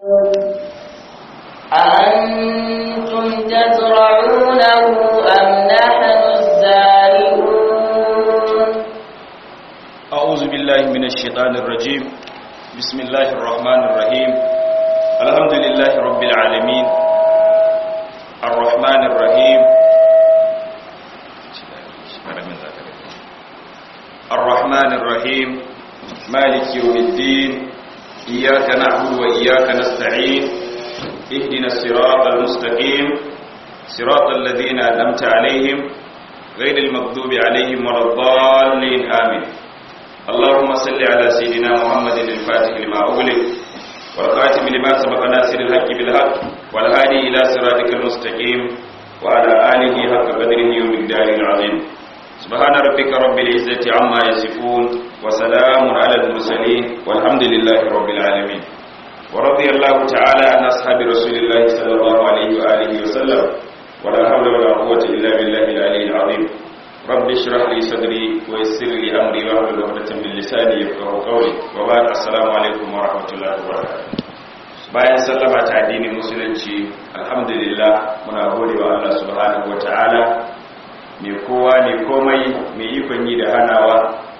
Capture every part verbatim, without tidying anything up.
أأنتم تزرعونه أم نحن الزارعون أعوذ بالله من الشيطان الرجيم بسم الله الرحمن الرحيم الحمد لله رب العالمين الرحمن الرحيم الرحمن الرحيم مالك يوم الدين إياك نعبد وإياك نستعين اهدنا الصراط المستقيم صراط الذين أنعمت عليهم غير المغضوب عليهم ولا الضالين آمين اللهم صل على سيدنا محمد الفاتح لما أغلق والخاتم لما سبق ناصر الحق بالحق والهادي إلى صراطك المستقيم وعلى آله حق قدره ومقداره العظيم سبحان ربك رب العزة عما يصفون وسلام على المرسلين والحمد لله رب العالمين ورضي الله تعالى عن أصحاب رسول الله صلى الله عليه وآله وسلم ولا حول ولا قوة إلا بالله العلي العظيم رب اشرح لي صدري ويسر لي أمري واحلل عقدة من لساني يفقهوا قولي وبعد السلام عليكم ورحمة الله وبركاته bayan sallama ta addinin musulunci alhamdulillah muna gode wa Allah subhanahu wataala mai kowa ne komai mai ikon yi da hanawa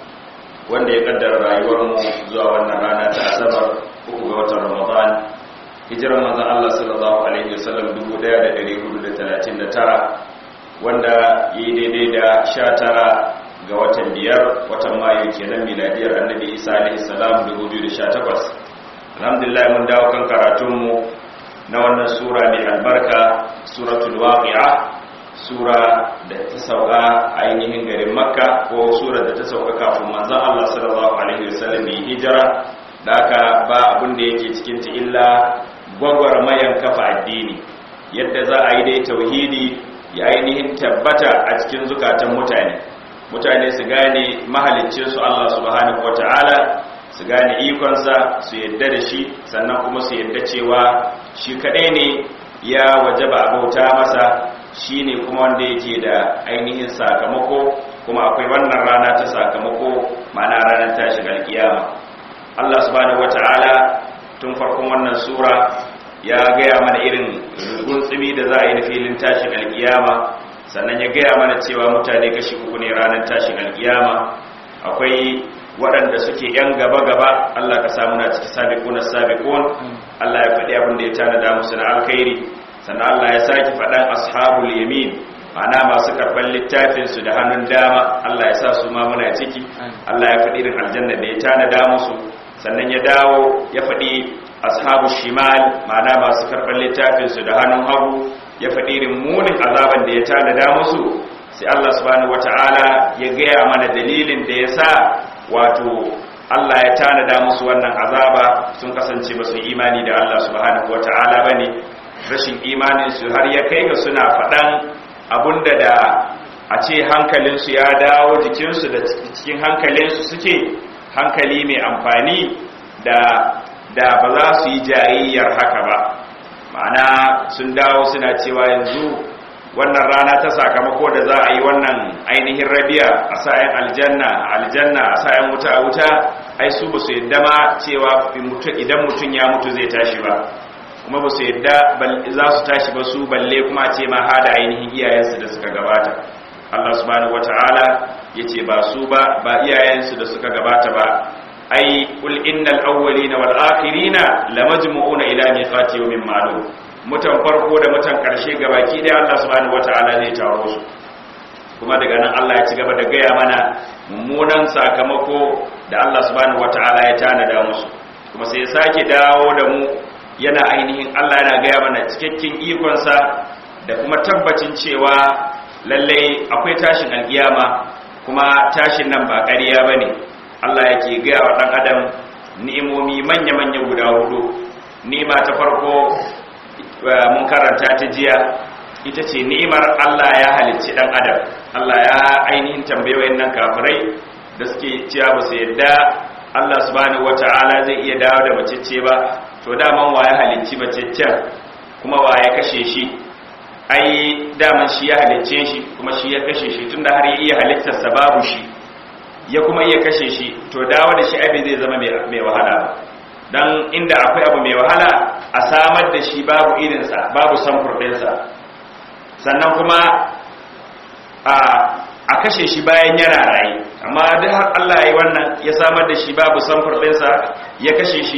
wanda ya kaddara rayuwarmu zuwa wannan rana ta asabar uku ga watan ramadan hijirar manzon Allah sallallahu alaihi wasallam dubu ɗaya da ɗari hudu da talatin da tara wanda yi daidai da sha tara ga watan biyar watan mayu kenan miladiyar annabi isa alaihi salam dubu biyu da sha takwas alhamdulillah mun dawo kan karatunmu na wannan sura mai albarka suratul waqi'a sura da ta sauka ainihin garin makka ko sura da ta sauka kafin manzon Allah sallallahu alaihi wasallam yi hijira da aka ba abin da yake cikin ta illa gwagwarmayan kafa addini yadda za a yi dai tauhidi ya ainihin tabbata a cikin zukatan mutane mutane su gane mahaliccinsu Allah subhanahu wataala su gane ikonsa su yadda da shi sannan kuma su yadda cewa shi kadai ne ya wajaba bauta masa shi ne kuma wanda yake da ainihin sakamako kuma akwai wannan rana ta sakamako ma'ana ranar tashin alkiyama Allah subhanahu wata'ala tun farkon wannan sura ya gaya mana irin guntsumi da za a yi na filin tashin alkiyama sannan ya gaya mana cewa mutane kashi uku ne ranar tashin alkiyama akwai waɗanda suke yan gaba-gaba Allah ka samu na ciki sabiquna sabiqun Allah ya faɗi abin da ya tanada musu na alkhairi sannan Allah ya saki faɗan ashabul yamin ma'ana masu karɓar littafinsu da hannun dama Allah ya sa su ma muna ciki Allah ya faɗi irin aljanna da ya tanada musu sannan ya dawo ya faɗi ashabul shimal ma'ana masu karɓar littafinsu da hannun hagu ya faɗi irin munin azaban da ya tanada musu sai Allah subhanahu wata'ala ya gaya mana dalilin da ya sa wato Allah ya tanada musu wannan azaba sun kasance ba su imani da Allah subhanahu wata'ala bane rashin imaninsu har ya kai ga suna faɗan abunda da a ce hankalinsu ya dawo jikinsu da cikin hankalinsu suke hankali mai amfani da da ba za su yi jayayyar haka ba ma'ana sun dawo suna cewa yanzu wannan rana ta sakamako da za a yi wannan ainihin rabiya a sa'yan aljanna aljanna a sa'yan wuta a wuta ai su ba su yadda ma cewa idan mutum ya mutu zai tashi ba kuma ba su yadda za su tashi ba su balle kuma ce ma hada ainihin iyayensu da suka gabata Allah subhanahu wata'ala yace ba su ba ba iyayensu da suka gabata ba ai kul innal awwalina wal akhirina lamajmu'una ila miqati yawmin ma'lum mutan farko da mutan karshe gabaki dai Allah subhanahu wata'ala zai taro su kuma daga nan Allah ya ci gaba da gaya mana mummunan sakamako da Allah subhanahu wata'ala ya tanada musu kuma sai ya sake dawo da mu yana ainihin Allah yana gaya mana cikakken ikonsa da kuma tabbacin cewa lallai akwai tashin alkiyama kuma tashin nan ba ƙarya bane Allah yake gaya wa dan adam ni'imomi manya-manya guda hudu ni'ima ta farko mun karanta ta jiya ita ce ni'imar Allah ya halicci dan adam Allah ya ainihin tambaye wayannan kafirai da suke cewa ba su yadda Allah subhanahu wataala zai iya dawo da macece ba to daman waye halicci maceccen kuma waye kashe shi ai daman shi ya halicce shi kuma shi ya kashe shi tunda har ya iya halittar sa babu shi ya kuma iya kashe shi to dawo da shi abin zai zama mai wahala dan inda akwai abu mai wahala a samar da shi babu irinsa babu samfur ɗinsa, sannan kuma a kashe shi bayan yana raye. Amma duk har Allah ya yi wannan ya samar da shi babu samfur ɗinsa ya kashe shi,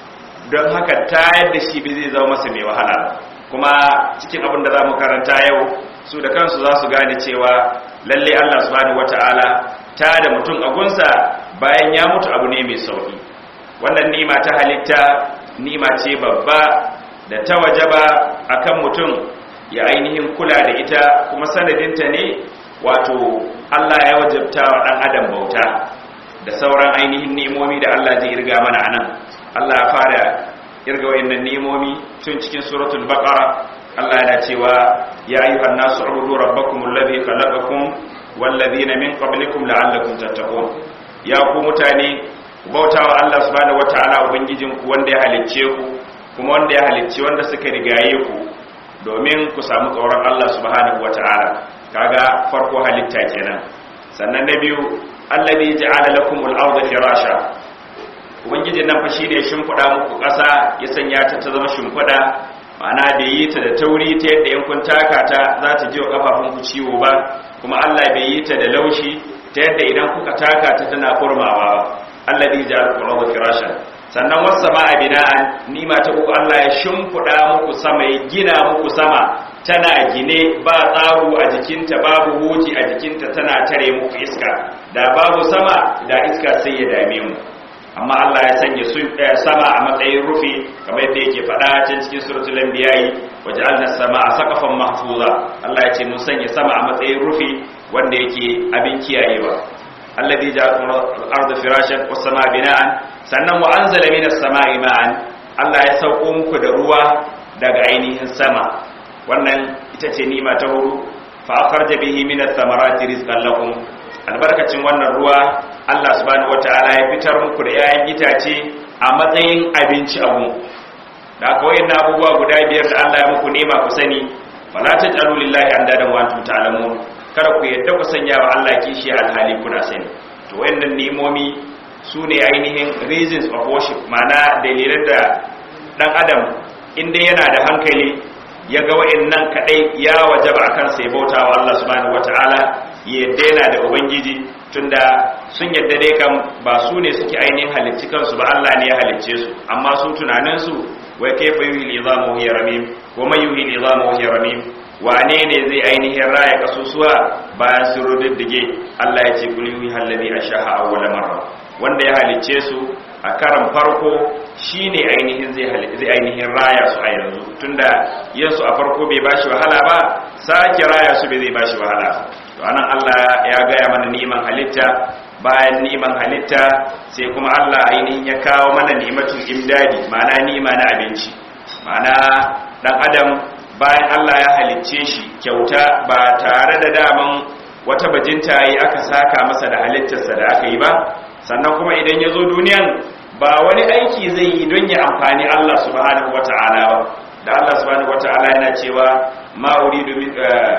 don haka tayar da shi bai zai zama masa mai wahala. Kuma cikin abin da za mu karanta yau su da kansu za su gane cewa lalle Allah subhanahu wata'ala ta da mutum a gunsa bayan ya mutu abu ne mai sauki. Wannan ni'ima ta halitta ni'ima ce babba da ta wajaba akan mutum ya ainihin kula da ita, kuma sanadinta ne wato Allah ya wajabta wa dan adam bauta da sauran ainihin ni'imomi da Allah zai irga mana anan. Allah ya fara irga wayannan ni'imomi tun cikin suratul baqara. Allah yana cewa ya ayyuhan nasu ubudu rabbakumul ladhi khalaqakum wal ladhina min qablikum la'allakum tattaqun. Ya ku mutane, bautawa Allah subhanahu wataala ubangijinku wanda ya halicce ku, kuma wanda ya halicci wanda suka rigaye ku, domin ku samu tsoron Allah subhanahu wataala. Kaga farko halitta kenan. Sannan na biyu, alladhi ja'ala lakumul arda firasha. Ubangijin nan fa shine shimfida muku ƙasa, ya sanya ta ta zama shimfida, ma'ana da yi ta da tauri ta yadda in kun taka ta za ta ji wa kafafun ku ciwo ba, kuma Allah bai yi ta da laushi ta yadda idan kuka taka ta tana kurmawa ba. Alladhi ja'ala lakumul arda firasha. Sannan was samaa bina'an, nima ta uku Allah ya shimfida muku sama, ya gina muku sama tana gine ba tsaro a jikinta, babu huji a jikinta, tana tare muku iska. Da babu sama da iska sai ya dame mu. Amma Allah ya sanya sama a matsayin rufi, kamar yadda yake faɗa can cikin suratul anbiya, waja'alna as-samaa saqafan mahfuza. Allah ya ce mun sanya sama a matsayin rufi wanda yake abin kiyayewa. Alladhi ja'ala al-arda firashan was-samaa bina'an. Sannan wa anzala minas samaa'i ma'an. Allah ya sauko muku da ruwa daga ainihin sama. Wannan ita ce ni'ima ta hudu. Fa akharja bihi minas thamarati rizqan lakum. Albarkacin wannan ruwa Allah subhanahu wataala ya fitar muku da 'ya'yan itace a matsayin abinci a gun. Da aka wayan abubuwa guda biyar da Allah ya muku nema ku sani, wala taj'alu lillahi andadan wa antum ta'lamun. Kada ku yadda ku sanya wa Allah kishi alhali kuna sani. To wayannan ni'imomi sune ainihin reasons of worship, ma'ana dalilan da dan adam inda yana da hankali ya ga wayannan kadai ya wajaba akan sai bautawa Allah subhanahu wataala, yadda yana da ubangiji, tunda sun yadda dai kan ba su ne suke ainihin halicci kansu ba, Allah ne ya halicce su. Amma su tunanin su wai kaifa yuhil idhamu hiya ramim wa may yuhil idhamu hiya ramim, wane ne zai ainihin raya kasusuwa bayan su rududdige? Allah ya ce kul yuhi alladhi ashaha awwala marra, wanda ya halicce su a karan farko shine ainihin zai zai ainihin raya su a yanzu, tunda yansu a farko bai bashi wahala ba, sake raya su bai zai bashi wahala. To anan Allah ya gaya mana ni'iman halitta, bayan ni'iman halitta sai kuma Allah ainihin ya kawo mana ni'imatul imdadi, ma'ana ni'ima na abinci. Ma'ana dan adam bayan Allah ya halicce shi kyauta ba tare da daman wata bajinta yi aka saka masa da halittarsa da aka yi ba, sannan kuma idan ya zo duniyan ba wani aiki zai yi don ya amfani Allah subhanahu wata'ala ba. Da Allah subhanahu wata'ala yana cewa ma uridu min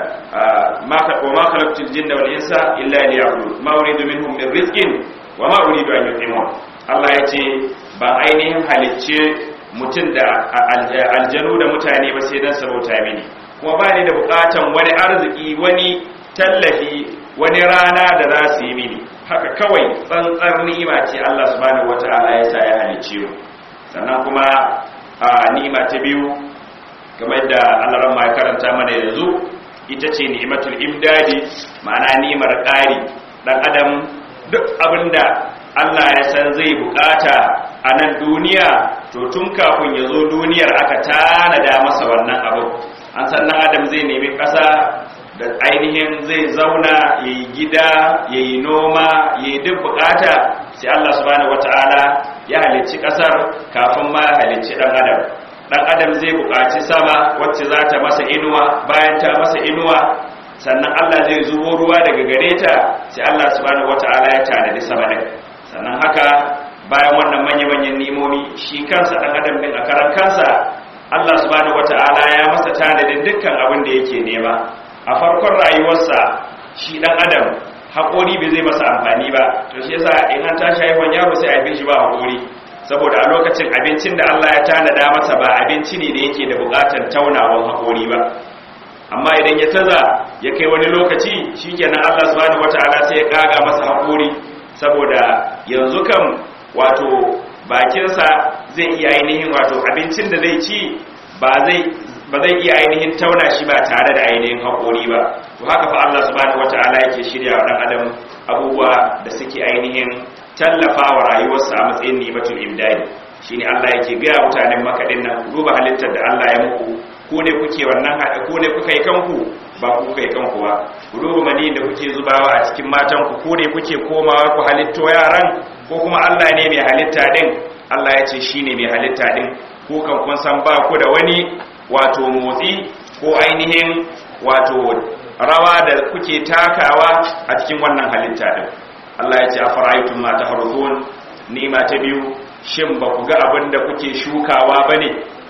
ma ma khalaqtul jinna wal insa illa liya'budun ma uridu minhum min rizqin wa ma uridu an yut'imun. Allah ya ce ba ainihin halicce mutum da aljanu da mutane ba sai dan sarauta mini, kuma ba ni da bukatan wani arziki, wani tallafi, wani rana da za su yi mini. Haka kawai tsantsar ni'ima ce Allah subhanahu wata'ala ya sa ya halicce mu. Sannan kuma a ni'ima ta biyu kamar da Allah ran mai karanta mana yanzu, ita ce ni'imatul imdadi, ma'ana ni'imar ƙari. Dan adam duk abinda Allah ya san zai bukata a nan duniya, to tun kafin ya zo duniyar aka tanada masa wannan abu. An san dan adam zai nemi ƙasa da ainihin zai zauna, yayi gida, yayi noma, yayi duk bukata, sai Allah subhanahu wataala ya halicci ƙasar kafin ma ya halicci dan adam. Dan adam zai buƙaci sama wacce za ta masa inuwa, bayan ta masa inuwa sannan Allah zai zubo ruwa daga gare ta, sai Allah subhanahu wataala ya tanadi sama din. Sannan haka bayan wannan manya-manyan nimomi, shi kansa dan adam din a karan kansa Allah subhanahu wataala ya masa tanadin dukkan abin da yake nema. A farkon rayuwarsa shi dan adam haƙori bai zai masa amfani ba, to shi yasa in an tashi haihuwar yaro sai a haife shi ba haƙori, saboda a lokacin abincin da Allah ya tanada masa ba abinci ne da yake da bukatar taunawan haƙori ba. Amma idan ya taza ya kai wani lokaci shikenan Allah subhanahu wataala sai ya kaga masa haƙori, saboda yanzu kan wato bakinsa zai iya ainihin wato abincin da zai ci ba zai ba zai iya ainihin tauna shi ba tare da ainihin haƙori ba. To haka fa Allah subhanahu wataala yake shirya wa dan adam abubuwa da suke ainihin tallafawa rayuwarsa a matsayin nimatul imdadi. Shine Allah yake ga mutanen Makka din nan, duba halittar da Allah ya muku, ku ne kuke wannan hada, ku ne kuka yi kanku ba ku kai kanku ba. Ku duba mani da kuke zubawa a cikin matan ku, ku ne kuke komawa ku halitto yaran, ko kuma Allah ne mai halitta din? Allah ya ce shine mai halitta din. Ku kan kun san ba ku da wani wato motsi ko ainihin wato rawa da kuke takawa a cikin wannan halitta din. Allah ya ce afara'aytum ma tahruthun, ni'ma ta biyu, shin ba ku ga abin da kuke shukawa bane?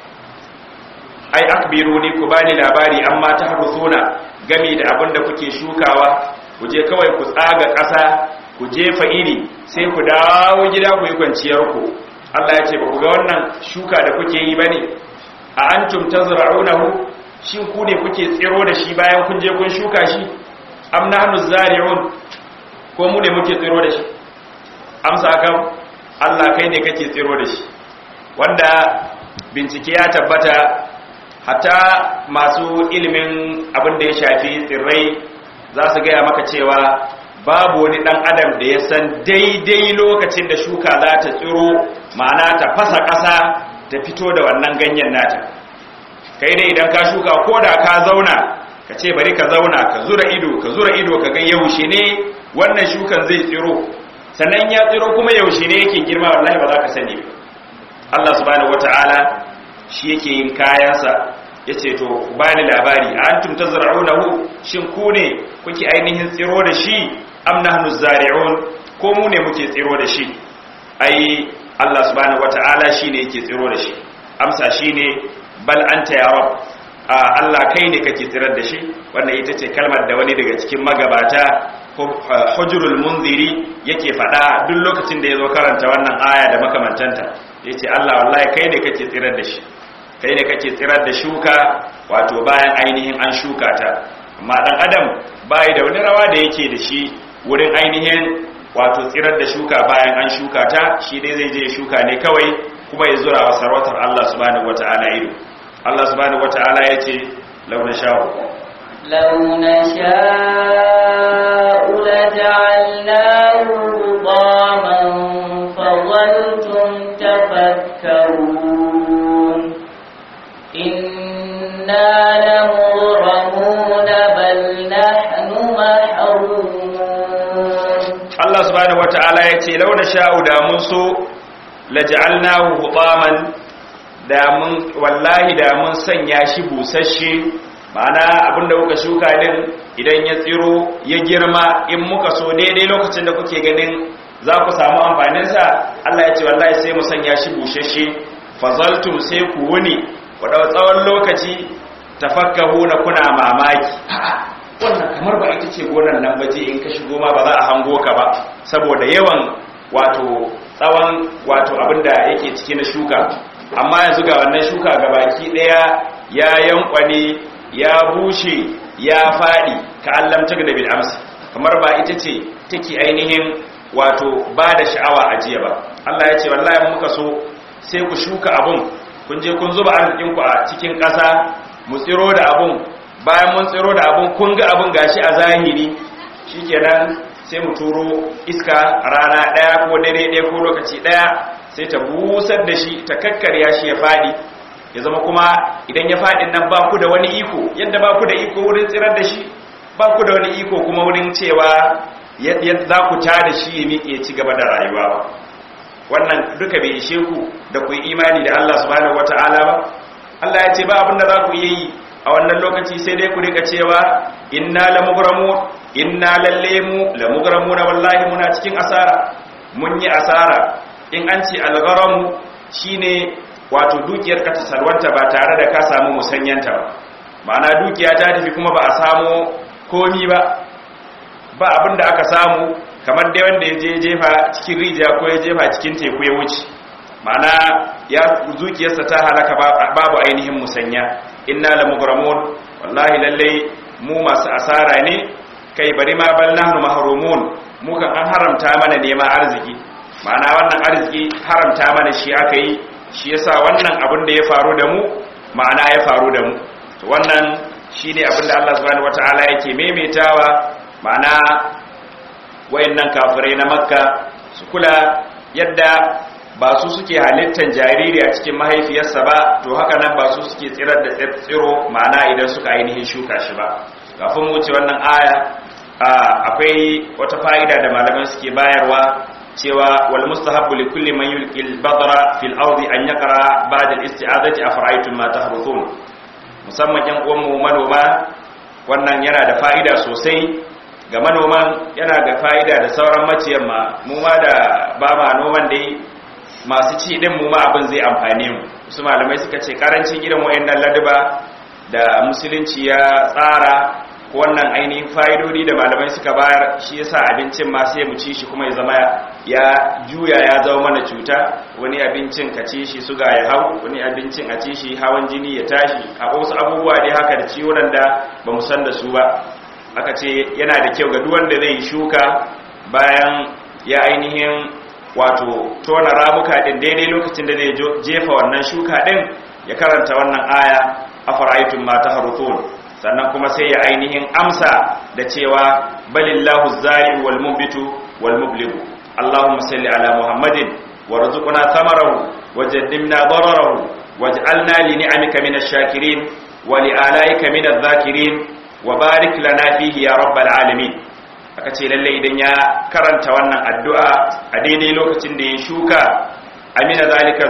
Ai akbiruni, ku bani labari amma tahruthuna, game da abin da kuke shukawa. Ku je kawai ku tsaga ƙasa, ku jefa iri, sai ku dawo gida ku yi kwanciyar ku. Allah ya ce ba ku ga wannan shuka da kuke yi bane? A antum tazra'unahu, shin ku ne kuke tsiro da shi bayan kun je kun shuka shi? Am nahnu zari'un, ko mu ne muke tsiro da shi? Amsa kan Allah, kai ne kake tsiro da shi. Wanda bincike ya tabbata hatta masu ilimin abin da ya shafi tsirrai za su gaya maka cewa babu wani dan adam da ya san daidai lokacin da shuka za ta tsiro, ma'ana ta fasa ƙasa ta fito da wannan ganyen nata. Kai dai idan ka shuka, ko da ka zauna ka ce bari ka zauna ka zura ido ka zura ido ka ga yaushe ne wannan shukan zai tsiro, sannan ya tsiro kuma yaushe ne yake girma, wallahi ba za ka sani ba. Allah subhanahu wataala shi yake yin kayansa. Yace to bani labari, antum tazra'unahu, shin ku ne kuke ainihin tsiro da shi? Am nahnu zari'un, ko mu ne muke tsiro da shi? Ai Allah subhanahu wataala shine yake tsiro da shi. Amsa shine bal anta ya rab, Allah kai ne kake tsirar da shi. Wannan ita ce kalmar da wani daga cikin magabata Hujrul Munziri yake faɗa duk lokacin da yazo karanta wannan aya da makamantanta. Yace Allah wallahi kai ne kake tsirar da shi, kai ne kake tsirar da shuka wato bayan ainihin an shuka ta. Amma dan adam bai da wani rawa da yake da shi wurin ainihin wato tsirar da shuka bayan an shuka ta. Shi dai zai je shuka ne kawai, kuma ya zura wa sarautar Allah subhanahu wataala ido. Allah subhanahu wataala yace law nasha'u law nasha'u laja'alnahu hutaman fadhaltum tafakkarun inna lamugramuna bal nahnu mahrumun. Allah subhanahu wataala yace law nasha'u da mun so laja'alnahu hutaman, da mun wallahi da mun sanya shi busasshe, ma'ana abinda kuka shuka din idan ya tsiro ya girma, in muka so daidai lokacin da kuke ganin za ku samu amfanin sa, Allah ya ce wallahi sai mu sanya shi busasshe. Fazaltum, sai ku wuni wadda tsawon lokaci tafakkahuna, kuna mamaki, wannan kamar ba ita ce gonar nan baje, in ka shigo ma ba za a hango ka ba, saboda yawan wato tsawon wato abinda yake ciki na shuka. Amma yanzu ga wannan shuka gabaki daya ya yankwane, ya bushe, ya fadi ka allam ta da bil amsi, kamar ba ita ce take ainihin wato ba da sha'awa a jiya ba. Allah ya ce wallahi muka so sai ku shuka abun, kun je kun zuba arzikin ku a cikin ƙasa, mu tsiro da abun. Bayan mun tsiro da abun, kun ga abun gashi a zahiri, shikenan sai mu turo iska rana daya ko dare daya ko lokaci daya, sai ta busar da shi, ta kakkarya shi ya fadi, ya zama kuma idan ya fadin nan ba ku da wani iko. Yadda ba ku da iko wurin tsirar da shi, ba ku da wani iko kuma wurin cewa yadda za ku ta da shi ya miƙe ci gaba da rayuwa ba. Wannan duka bai ishe ku da ku yi imani da Allah subhanahu wataala ba. Allah ya ce ba abin da za ku yi a wannan lokaci sai dai ku rika cewa inna lamugramun, inna lalle mu lamugramuna, wallahi muna cikin asara, mun yi asara. In an ce algharamu shine wato dukiyar ka ta salwanta ba tare da ka samu musanyanta ba, ma'ana dukiya ta tafi kuma ba a samu komi ba, ba abin da aka samu, kamar dai wanda ya je jefa cikin rijiya ko ya jefa cikin teku ya wuce, ma'ana ya zuciyarsa ta halaka babu ainihin musanya inna lamughramun wallahi lalle mu masu asara ne kai bari ma bal nahnu mahrumun mu kan an haramta mana neman arziki ma'ana wannan arziki haramta mana shi aka yi shi yasa wannan abin da ya faru da mu ma'ana ya faru da mu to wannan shine abin da Allah subhanahu wataala yake maimaitawa ma'ana wayannan kafirai na makka su kula yadda ba su suke halittar jariri a cikin mahaifiyarsa ba to haka nan ba su suke tsirar da tsiro ma'ana idan suka ainihin shuka shi ba kafin mu wuce wannan aya akwai wata fa'ida da malaman suke bayarwa cewa wal mustahabbu li kulli man yulqi al badra fil ardi an yaqra ba'da al isti'adati afara'aytum ma tahruthun musamman yan uwan mu manoma wannan yana da fa'ida sosai ga manoman yana da fa'ida da sauran maciyan ma mu ma da ba ma noman dai masu ci din mu ma abin zai amfane mu su malamai suka ce karancin gidan wayannan laduba da musulunci ya tsara wannan ainihin fa'idodi da malamai suka bayar shi yasa abincin ma sai mu ci shi kuma ya zama ya juya ya zama mana cuta wani abincin ka ci shi suga ya hau wani abincin a ci shi hawan jini ya tashi a wasu abubuwa dai haka da ciwon da ba mu san da su ba aka ce yana da kyau ga duk wanda zai shuka bayan ya ainihin wato tona ramuka din daidai lokacin da zai jefa wannan shuka din ya karanta wannan aya afara'aytum ma tahruthun sannan kuma sai ya ainihin amsa da cewa balillahu zari wal mubitu wal mubligu Allahumma salli ala Muhammadin warzuqna thamarahu wajaddimna dararahu waj'alna li ni'amika minash shakirin wa li alaika minadh dhakirin wa barik lana fihi ya rabbal alamin aka ce lalle idan ya karanta wannan addu'a a daidai lokacin da ya shuka amina zalika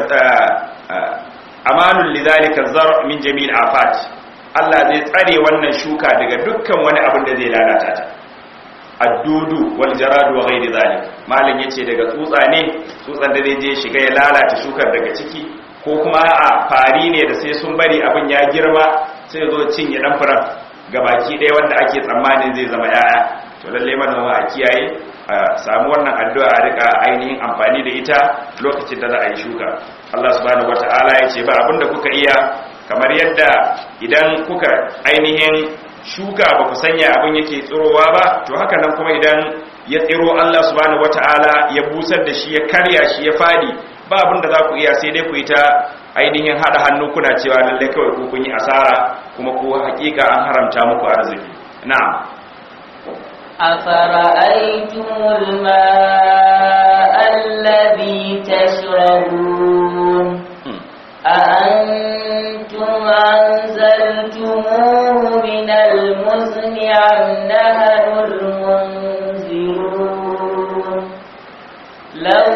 amanul lidhalika zar min jami'il afat Allah zai tsare wannan shuka daga dukkan wani abin da zai lalata ta addudu wal jarad wa ghairi zalik malam yace daga tsutsa ne tsutsan da zai je shiga ya lalata shukar daga ciki ko kuma a fari ne da sai sun bari abin ya girma sai zo cinye dan furan gabaki ɗaya wanda ake tsammanin zai zama yaya to lalle manoma a kiyaye a samu wannan addu'a a rika ainihin amfani da ita lokacin da za a yi shuka Allah subhanahu wataala yace ba abin da kuka iya kamar yadda idan kuka ainihin shuka ba ku sanya abin yake tsirowa ba to haka nan kuma idan ya tsiro Allah subhanahu wataala ya busar da shi ya karya shi ya fadi ba abin da za ku iya sai dai ku yi ta ainihin hada hannu kuna cewa lalle kawai ku kun yi asara kuma ku hakika an haramta muku arziki na'am afara'aytumul ma'a alladhi tashrabun أأنتم أنزلتموه من المزن أم نحن المنزلون لو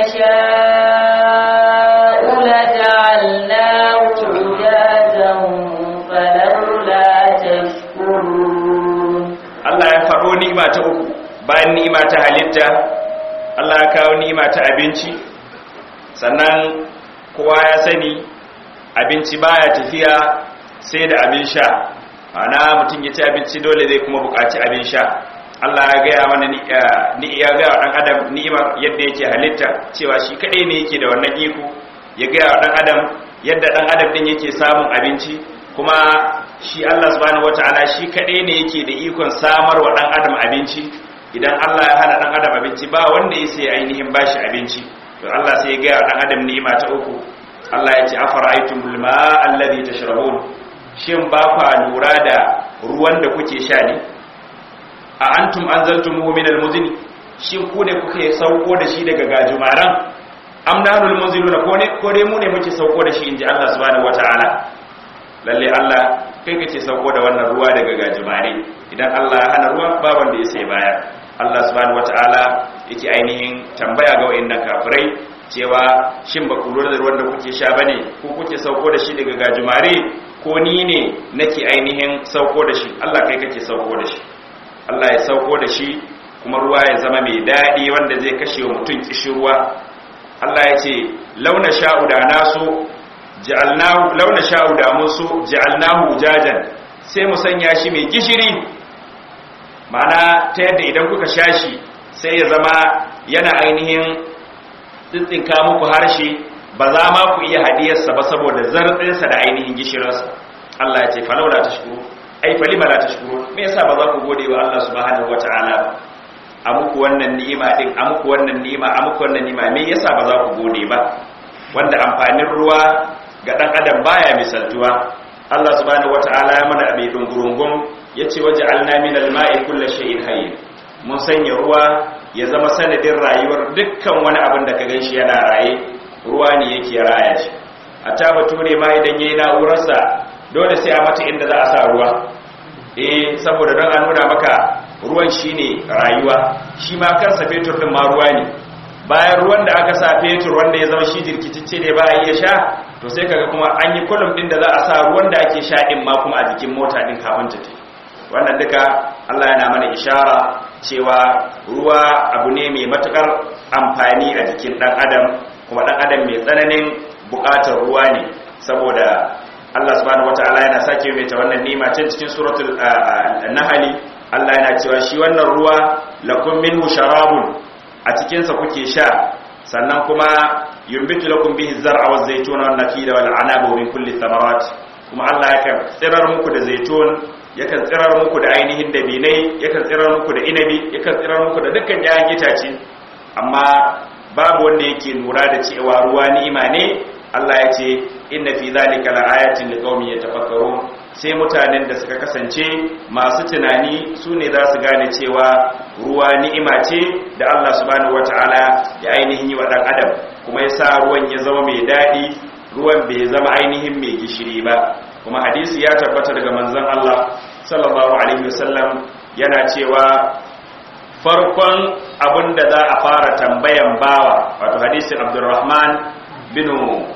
نشاء لجعلناه أجاجا فلولا تشكرون الله يفعل نعمة أخرى bayan ni'ima ta halitta Allah ya kawo ni'ima ta abinci sannan kowa ya sani abinci baya tafiya sai da abin sha ana mutum ya ci abinci dole zai kuma buƙaci abin sha Allah ya gaya mana ni ya ga dan adam ni'ima yadda yake halitta cewa shi kadai ne yake da wannan iko ya ga dan adam yadda dan adam din yake samun abinci kuma shi Allah subhanahu wataala shi kadai ne yake da ikon samar wa dan adam abinci idan Allah ya hana dan adam abinci ba wanda yake ainihin bashi abinci to Allah sai ya ga dan adam ni'ima ta uku Allah ya ce afara'aytumul ma'a alladhi tashrabun shin ba ku lura da ruwan da kuke sha ne a antum anzaltumuhu minal muzni shin ku ne kuke sauko da shi daga gajumaran am nahnul munziluna ko ne ko dai mu ne muke sauko da shi inji Allah subhanahu wataala lalle Allah kai kace sauko da wannan ruwa daga gajumare idan Allah ya hana ruwa ba wanda ya sai baya Allah subhanahu wataala yake ainihin tambaya ga wayannan kafirai cewa shin ba ku lura da ruwan da kuke sha bane ko kuke sauko da shi daga gajumare ko ni ne nake ainihin sauko da shi Allah kai kake sauko da shi Allah ya sauko da shi kuma ruwa ya zama mai dadi wanda zai kashe wa mutum kishirwa Allah ya ce launa sha'u da naso ja'alnahu launa sha'u da musu ja'alnahu jajan sai mu sanya shi mai gishiri ma'ana ta yadda idan kuka sha shi sai ya zama yana ainihin tsintsinka muku harshe ba za ma ku iya hadiyarsa ba saboda zartsinsa da ainihin gishirinsa. Allah ya ce falaula tashkuru ai falima la tashkuru, me yasa ba za ku gode wa Allah subhanahu wataala ba? A muku wannan ni'ima din, a muku wannan ni'ima, a muku wannan ni'ima, me yasa ba za ku gode ba? Wanda amfanin ruwa ga dan adam baya misaltuwa. Allah subhanahu wataala ya mana abin dungurungun, yace waja'alna minal ma'i kulli shay'in hayy. Mun sanya ruwa ya zama sanadin rayuwar dukkan wani abin da ka ganshi yana raye, ruwa ne yake raya shi. A ta bature ma idan yayi na'urarsa dole sai a mata inda za a sa ruwa, eh saboda don a nuna maka ruwan shine rayuwa. Shi ma kansa fetur din ma ruwa ne. Bayan ruwan da aka sa fetur wanda ya zama shi jirkitacce ne ba a iya sha, to sai kaga kuma an yi kulum din da za a sa ruwan da ake sha din ma kuma a jikin mota din kafin ta tafi. Wannan duka Allah yana mana ishara cewa ruwa abu ne mai matukar amfani a jikin dan adam, kuma dan adam mai tsananin bukatar ruwa ne, saboda Allah subhanahu wataala yana sake mai ta wannan nima can cikin suratul Nahl. Allah yana cewa shi wannan ruwa lakum minhu sharabun, a cikin sa kuke sha, sannan kuma yumbitu lakum bihi zar'a waz zaytuna wan nakhila wal anaba min kulli thamarat, kuma Allah yakan tsirar muku da zaitun, yakan tsirar muku da ainihin dabinai, yakan tsirar muku da inabi, yakan tsirar muku da dukkan ƴaƴan itace. Amma babu wanda yake lura da cewa ruwa ni'ima ne. Allah ya ce inna fi zalika laayatin liqaumin yatafakkarun, sai mutanen da suka kasance masu tunani su ne za su gane cewa ruwa ni'ima ce da Allah subhanahu wataala ya ainihin yi wa dan adam, kuma ya sa ruwan ya zama mai daɗi, ruwan bai zama ainihin mai gishiri ba. Kuma hadisi ya tabbata daga manzon Allah sallallahu alaihi wasallam yana cewa farkon abinda za a fara tambayan bawa, wato hadisin Abdurrahman bin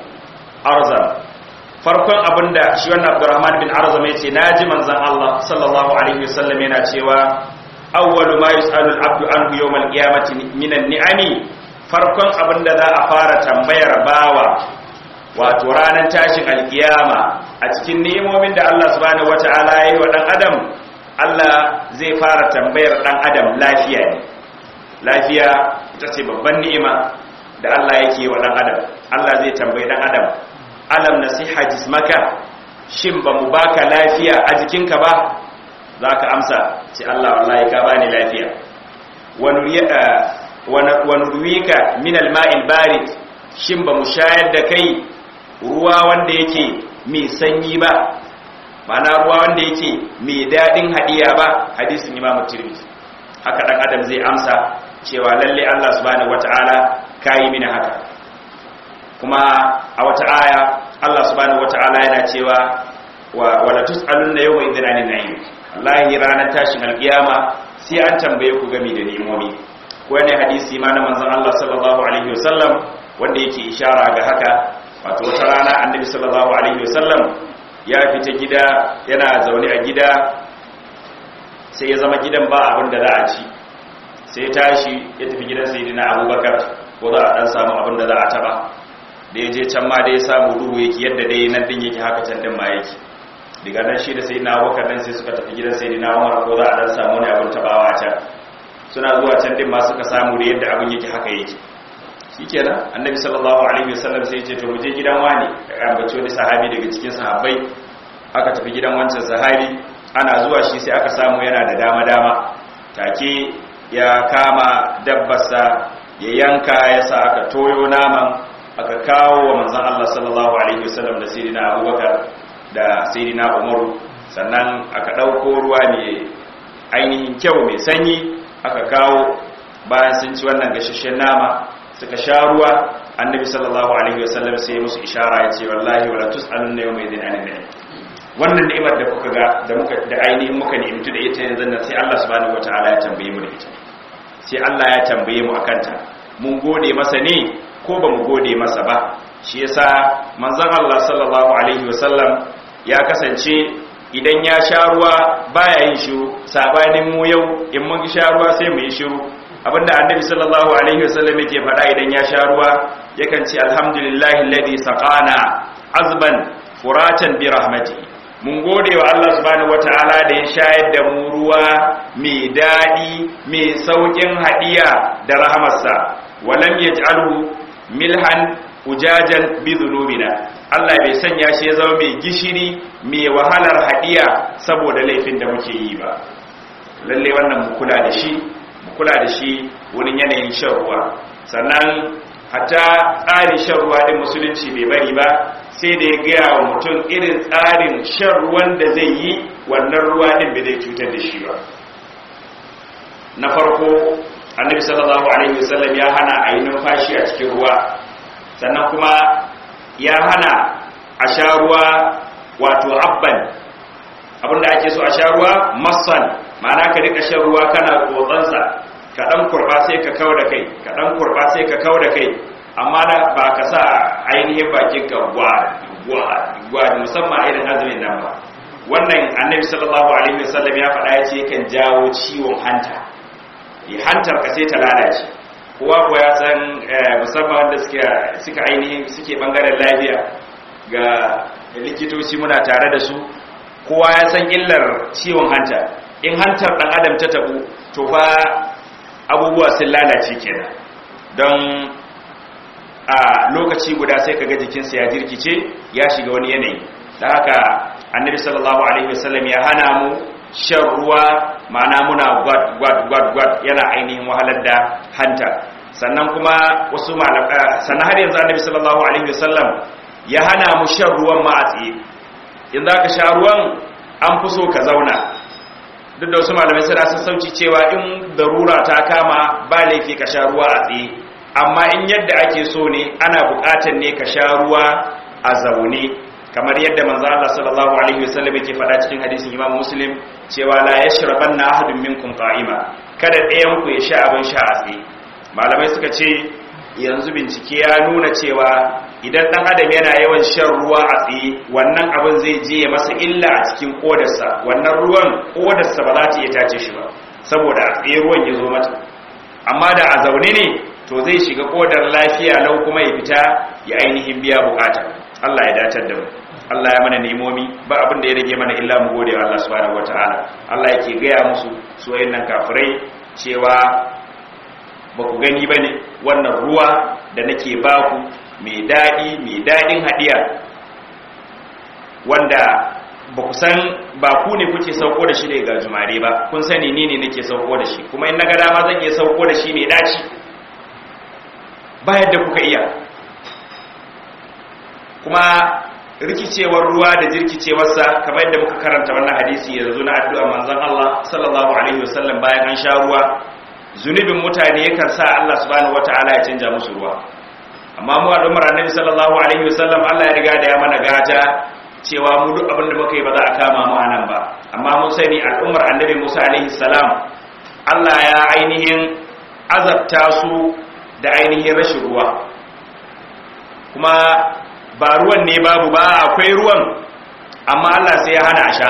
Arzam, farkon abinda shi wannan Abdurrahman bin Arzam yace naji manzon Allah sallallahu alaihi wasallam yana cewa awwalu ma yus'alu al-'abdu anhu yawm al-qiyamati min an-ni'ami, farkon abinda za a fara tambayar bawa wato ranar tashin alkiyama a cikin ni'imomin da Allah subhanahu wata'ala ya yi wa dan adam, Allah zai fara tambayar dan adam lafiya ne. Lafiya ita ce babban ni'ima da Allah yake wa dan adam. Allah zai tambayi dan adam, alam nasiha jismaka, shin ba mu baka lafiya a jikinka ba? Zaka amsa ce Allah wallahi ka bani lafiya. Wa nuriyaka wa nurwika min al-ma'il barid, shin ba mu shayar da kai ruwa wanda yake mai sanyi ba, ma'ana ruwa wanda yake mai dadin hadiya ba? Hadisin Imam Tirmidhi. Haka dan adam zai amsa cewa lalle Allah subhanahu wataala kai mini haka. Kuma a wata aya Allah subhanahu wataala yana cewa wala tus'alunna yawma idhin 'anil na'im, wallahi ranar tashin alkiyama sai an tambaye ku game da ni'imomi. Wani hadisi ma na manzon Allah sallallahu alaihi wasallam wanda yake ishara ga haka. Wato wata rana annabi sallallahu alaihi wasallam ya fita gida, yana zaune a gida, sai ya zama gidan ba abin da za a ci, sai ya tashi ya tafi gidan sayyidina Abubakar ko za a dan samu abin da za a taba. Da ya je can ma da ya samu duhu yake yadda dai nan din yake haka can din ma yake. Daga nan shi da sayyidina Abubakar dan sai suka tafi gidan sayyidina Umar ko za a dan samu ne abin tabawa can. Suna zuwa can din ma suka samu da yadda abin yake haka yake. Shikenan annabi sallallahu alaihi wasallam sai ya ce to mu je gidan wani, ambaci wani sahabi daga cikin sahabbai. Aka tafi gidan wancan sahabi, ana zuwa shi sai aka samu yana da dama dama, take ya kama dabbarsa ya yanka, ya sa aka toyo naman aka kawo wa manzon Allah sallallahu alaihi wasallam da sayyidina Abubakar da sayyidina Umar. Sannan aka dauko ruwa ne ainihin kyau mai sanyi aka kawo. Bayan sun ci wannan gashashen nama suka sha ruwa, annabi sallallahu alaihi wasallam sai musu ishara ya ce wallahi wala tus'alunna yawma idhin 'anil na'im. Wannan ni'imar da kuka ga da muka da ainihin muka ni'imtu da ita yanzu nan, sai Allah subhanahu wataala ya tambaye mu da ita, sai Allah ya tambaye mu akan ta. Mun gode masa ne ko ba mu gode masa ba? Shi yasa manzon Allah sallallahu alaihi wasallam ya kasance idan ya sha ruwa baya yin shiru, sabanin mu yau in mun sha ruwa sai mu yi shiru. Abinda annabi sallallahu alaihi wasallam yake faɗa idan ya sha ruwa, yakan ce alhamdulillahi alladhi saqana azban furatan bi rahmatihi. Mun gode wa Allah subhanahu wataala da ya shayar da mu ruwa mai dadi, mai saukin hadiya da rahamarsa. Walam yaj'alhu milhan ujajan bi dhunubina Allah bai sanya shi ya zama mai gishiri mai wahalar hadiya saboda laifin da muke yi ba lalle wannan mu kula da shi mu kula da shi wurin yanayin shan ruwa sannan hatta tsarin shan ruwa din musulunci bai bari ba sai da ya gaya wa mutum irin tsarin shan ruwan da zai yi wannan ruwa din bai zai cutar da shi ba na farko annabi sallallahu alaihi wasallam ya hana a yi numfashi a cikin ruwa sannan kuma ya hana a sha ruwa wato abban abinda ake so a sha ruwa masan ma'ana ka rika shan ruwa kana tsotsansa ka dan kurba sai ka kawo da kai ka dan kurba sai ka kawo da kai amma da ba ka sa ainihin bakin ka gwa gwa gwa musamman irin azumin nan ba wannan annabi sallallahu alaihi wasallam ya faɗa ya ce kan jawo ciwon hanta yi hantar ka sai ta lalace kowa ko ya san musamman wanda suke suka ainihin suke bangaren lafiya ga likitoci muna tare da su kowa ya san illar ciwon hanta in hantar dan adam ta tabu to fa abubuwa sun lalace kenan don a lokaci guda sai kaga jikinsa ya jirkice ya shiga wani yanayi da haka annabi sallallahu alaihi wasallam ya hana mu shan ruwa ma'ana muna gwad gwad gwad gwad yana ainihin wahalar da hanta sannan kuma wasu malaka sannan har yanzu annabi sallallahu alaihi wasallam ya hana mu shan ruwan ma a tsaye in za ka sha ruwan an fi so ka zauna duk da wasu malamai suna sassauci cewa in darura ta kama ba laifi ka sha ruwa a tsaye amma in yadda ake so ne ana buƙatar ne ka sha ruwa a zaune kamar yadda manzo Allah sallallahu alaihi wasallam yake faɗa cikin hadisin Imam Muslim cewa la yashrabanna ahadun minkum qa'ima kada ɗayan ku ya sha abin sha a tsaye malamai suka ce yanzu bincike ya nuna cewa idan dan adam yana yawan shan ruwa a tsaye wannan abin zai je ya masa illa a cikin kodarsa wannan ruwan kodarsa ba za ta iya tace shi ba saboda a tsaye ruwan ya zo mata amma da a zaune ne to zai shiga kodar lafiya lau kuma ya fita ya ainihin biya bukata Allah ya datar da mu Allah ya mana nemomi ba abin da ya rage mana illa mu gode wa Allah subhanahu wataala Allah yake gaya musu su wayannan kafirai cewa ba ku gani bane wannan ruwa da nake ba ku mai dadi mai dadin hadiya wanda ba ku san ba ku ne kuke sauko da shi daga jumare ba kun sani ni ne nake sauko da shi kuma in naga dama zan iya sauko da shi mai daci ba yadda kuka iya kuma rikicewar ruwa da jirkicewarsa kamar yadda muka karanta wannan hadisi yanzu na addu'a manzon Allah sallallahu alaihi wasallam bayan an sha ruwa zunubin mutane yakan sa Allah subhanahu wataala ya canja musu ruwa amma mu al'ummar annabi sallallahu alaihi wasallam Allah ya riga da ya mana gata cewa mu duk abin da muka yi ba za a kama mu anan ba amma mun sani al'ummar annabi Musa alaihi salam Allah ya ainihin azabta su da ainihin rashin ruwa kuma ba ruwan ne babu ba akwai ruwan amma Allah sai ya hana a sha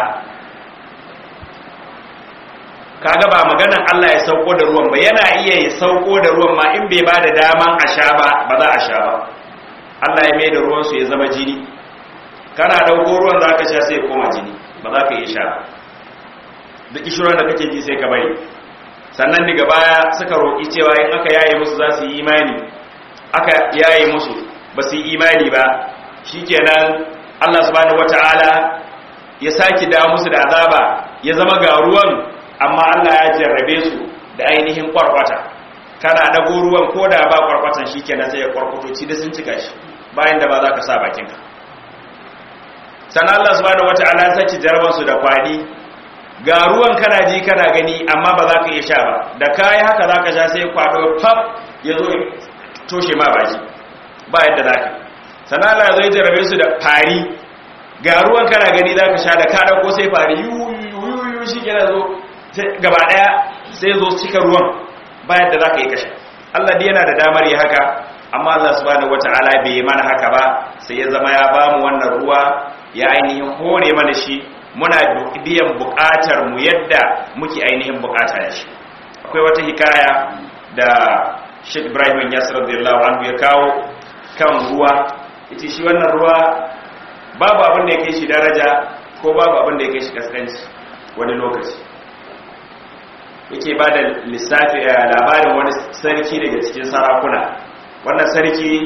kaga ba maganan Allah ya sauko da ruwan ba yana iya ya sauko da ruwan ma in bai bada daman a sha ba ba za a sha ba Allah ya mai da ruwan su ya zama jini kana dauko ruwan zaka sha sai ya koma jini ba za ka iya sha ba duk kishirar da kake ji sai ka bari sannan daga baya suka roki cewa in aka yaye musu za su yi imani aka yaye musu ba su yi imani ba shikenan Allah subhanahu wataala ya saki da musu da azaba ya zama ga ruwan amma Allah ya jarrabe su da ainihin kwarkwata kana dago ruwan koda ba kwarkwatan shikenan sai ya kwarkwato ci da sun cika shi bayan da ba za ka sa bakinka sannan Allah subhanahu wataala ya saki jarraban su da kwadi ga ruwan kana ji kana gani amma ba za ka iya sha ba da kai haka za ka sha sai kwado pap ya zo toshe ma baki ba yadda za ka sannan Allah zai jarabe su da fari ga ruwan kana gani za ka sha da ka ɗauko sai fari yuyuyuyu shi ke zo gaba ɗaya sai zo cika ruwan ba yadda za ka yi kashe Allah dai yana da damar yi haka amma Allah subhanahu wata'ala bai yi mana haka ba sai ya zama ya ba mu wannan ruwa ya ainihin hore mana shi muna biyan buƙatar mu yadda muke ainihin buƙata da shi akwai wata hikaya da Sheikh Ibrahim Yasir radiyallahu anhu ya kawo kan ruwa yace shi wannan ruwa babu abin da yake shi daraja ko babu abin da yake shi kaskanci wani lokaci yake bada lissafi labarin wani sarki daga cikin sarakuna wannan sarki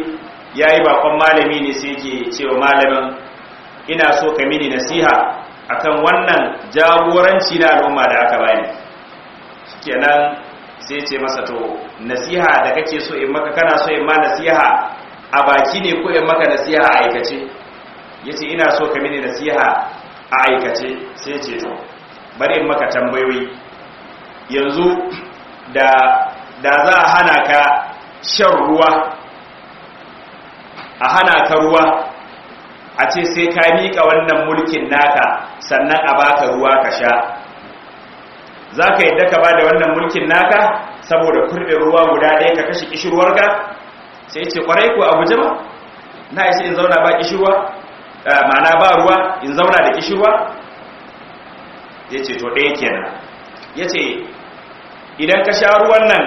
yayi bakon malami ne sai yake cewa malamin ina so ka mini nasiha akan wannan jagoranci na al'umma da aka bani. Kenan sai ce masa to nasiha da kake so in maka kana so in ma nasiha a baki ne ko in maka nasiha a aikace? Yace ina so ka mini nasiha a aikace. Sai ce to bari in maka tambayoyi. Yanzu da da za a hana ka shan ruwa, a hana ka ruwa, a ce sai ka miƙa wannan mulkin naka sannan a baka ruwa ka sha, za ka yadda ka ba da wannan mulkin naka saboda kurɗin ruwa guda ɗaya ka kashe ƙishirwarka? Sai ce ƙwarai ko a guje ba na isa in zauna ba ƙishirwa, ma'ana ba ruwa in zauna da ƙishirwa? Ya ce to ɗaya kenan. Ya ce idan ka sha ruwan nan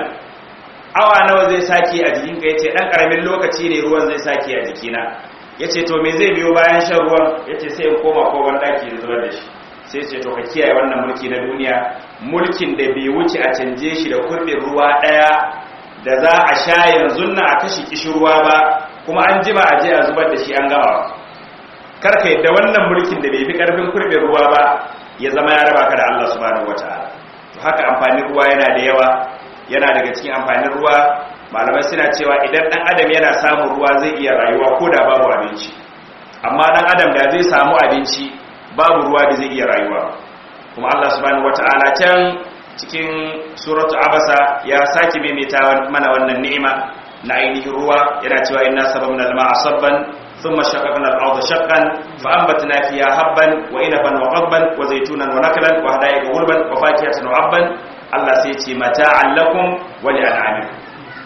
awa nawa zai sake a jikinka? Ya ce ɗan ƙaramin lokaci ne ruwan zai sake a jikina. Ya ce to me zai biyo bayan shan ruwan? Ya ce sai in koma kowane ɗaki da zubar da shi. Sai ce to ka kiyaye wannan mulki na duniya, mulkin da bai wuce a canje shi da kurɗin ruwa ɗaya da za a sha yanzu na a kashi kishirwa ba, kuma an jima a je a zubar da shi an gama. Karka yadda wannan mulkin da bai fi ƙarfin kurɗin ruwa ba ya zama ya raba ka da Allah subhanahu wataala. To haka amfanin ruwa yana da yawa, yana daga cikin amfanin ruwa. Malamai suna cewa idan ɗan adam yana samun ruwa zai iya rayuwa ko da babu abinci, amma ɗan adam da zai samu abinci babu ruwa da zai iya rayuwa. Kuma Allah subhanahu wata'ala can cikin suratu abasa ya sake maimaita mana wannan ni'ima na ainihin ruwa, yana cewa inna sababna al-ma'a sabban thumma shaqaqna al-ardha shaqqan fa anbatna fiha habban wa inaban wa qadban wa zaytunan wa naklan wa hada'iqa ghurban wa fakihatan wa abban. Allah sai ya ce mata'an lakum wa li'an'amikum.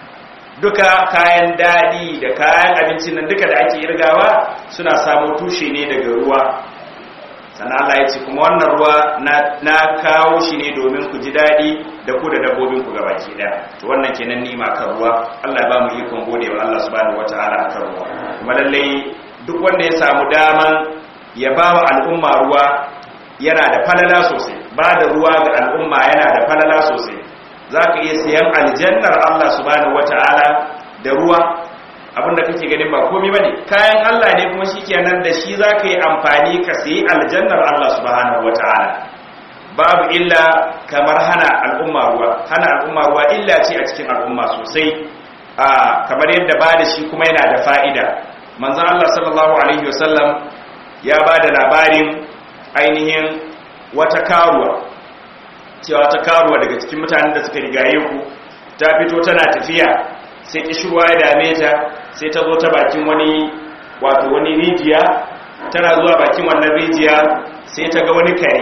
Duka kayan dadi da kayan abincin nan duka da ake irgawa suna samu tushe ne daga ruwa. Sannan Allah ya ce kuma wannan ruwa na kawo shi ne domin ku ji daɗi da ku da dabbobin ku gabaki ɗaya. To wannan kenan ni'ima kan ruwa. Allah ya ba mu ikon gode wa Allah subhanahu wataala akan ruwa. Kuma lallai duk wanda ya samu daman ya ba wa al'umma ruwa yana da falala sosai. Ba da ruwa ga al'umma yana da falala sosai. Zaka iya siyan aljannar Allah subhanahu wataala da ruwa. Abinda kake ganin ba komai bane, kayan Allah ne kuma shikenan da shi zaka yi amfani ka sayi aljannar Allah subhanahu wataala. Babu illa kamar hana al'umma ruwa. Hana al'umma ruwa illa ce a cikin al'umma sosai. A kamar yadda ba da shi kuma yana da fa'ida. Manzon Allah sallallahu alaihi wasallam ya ba da labarin ainihin wata karuwa, cewa wata karuwa daga cikin mutanen da suka rigaye ku ta fito tana tafiya, sai kishirwa ya dame ta, sai ta zo ta bakin wani wato wani rijiya. Tana zuwa bakin wannan rijiya sai ta ga wani kare.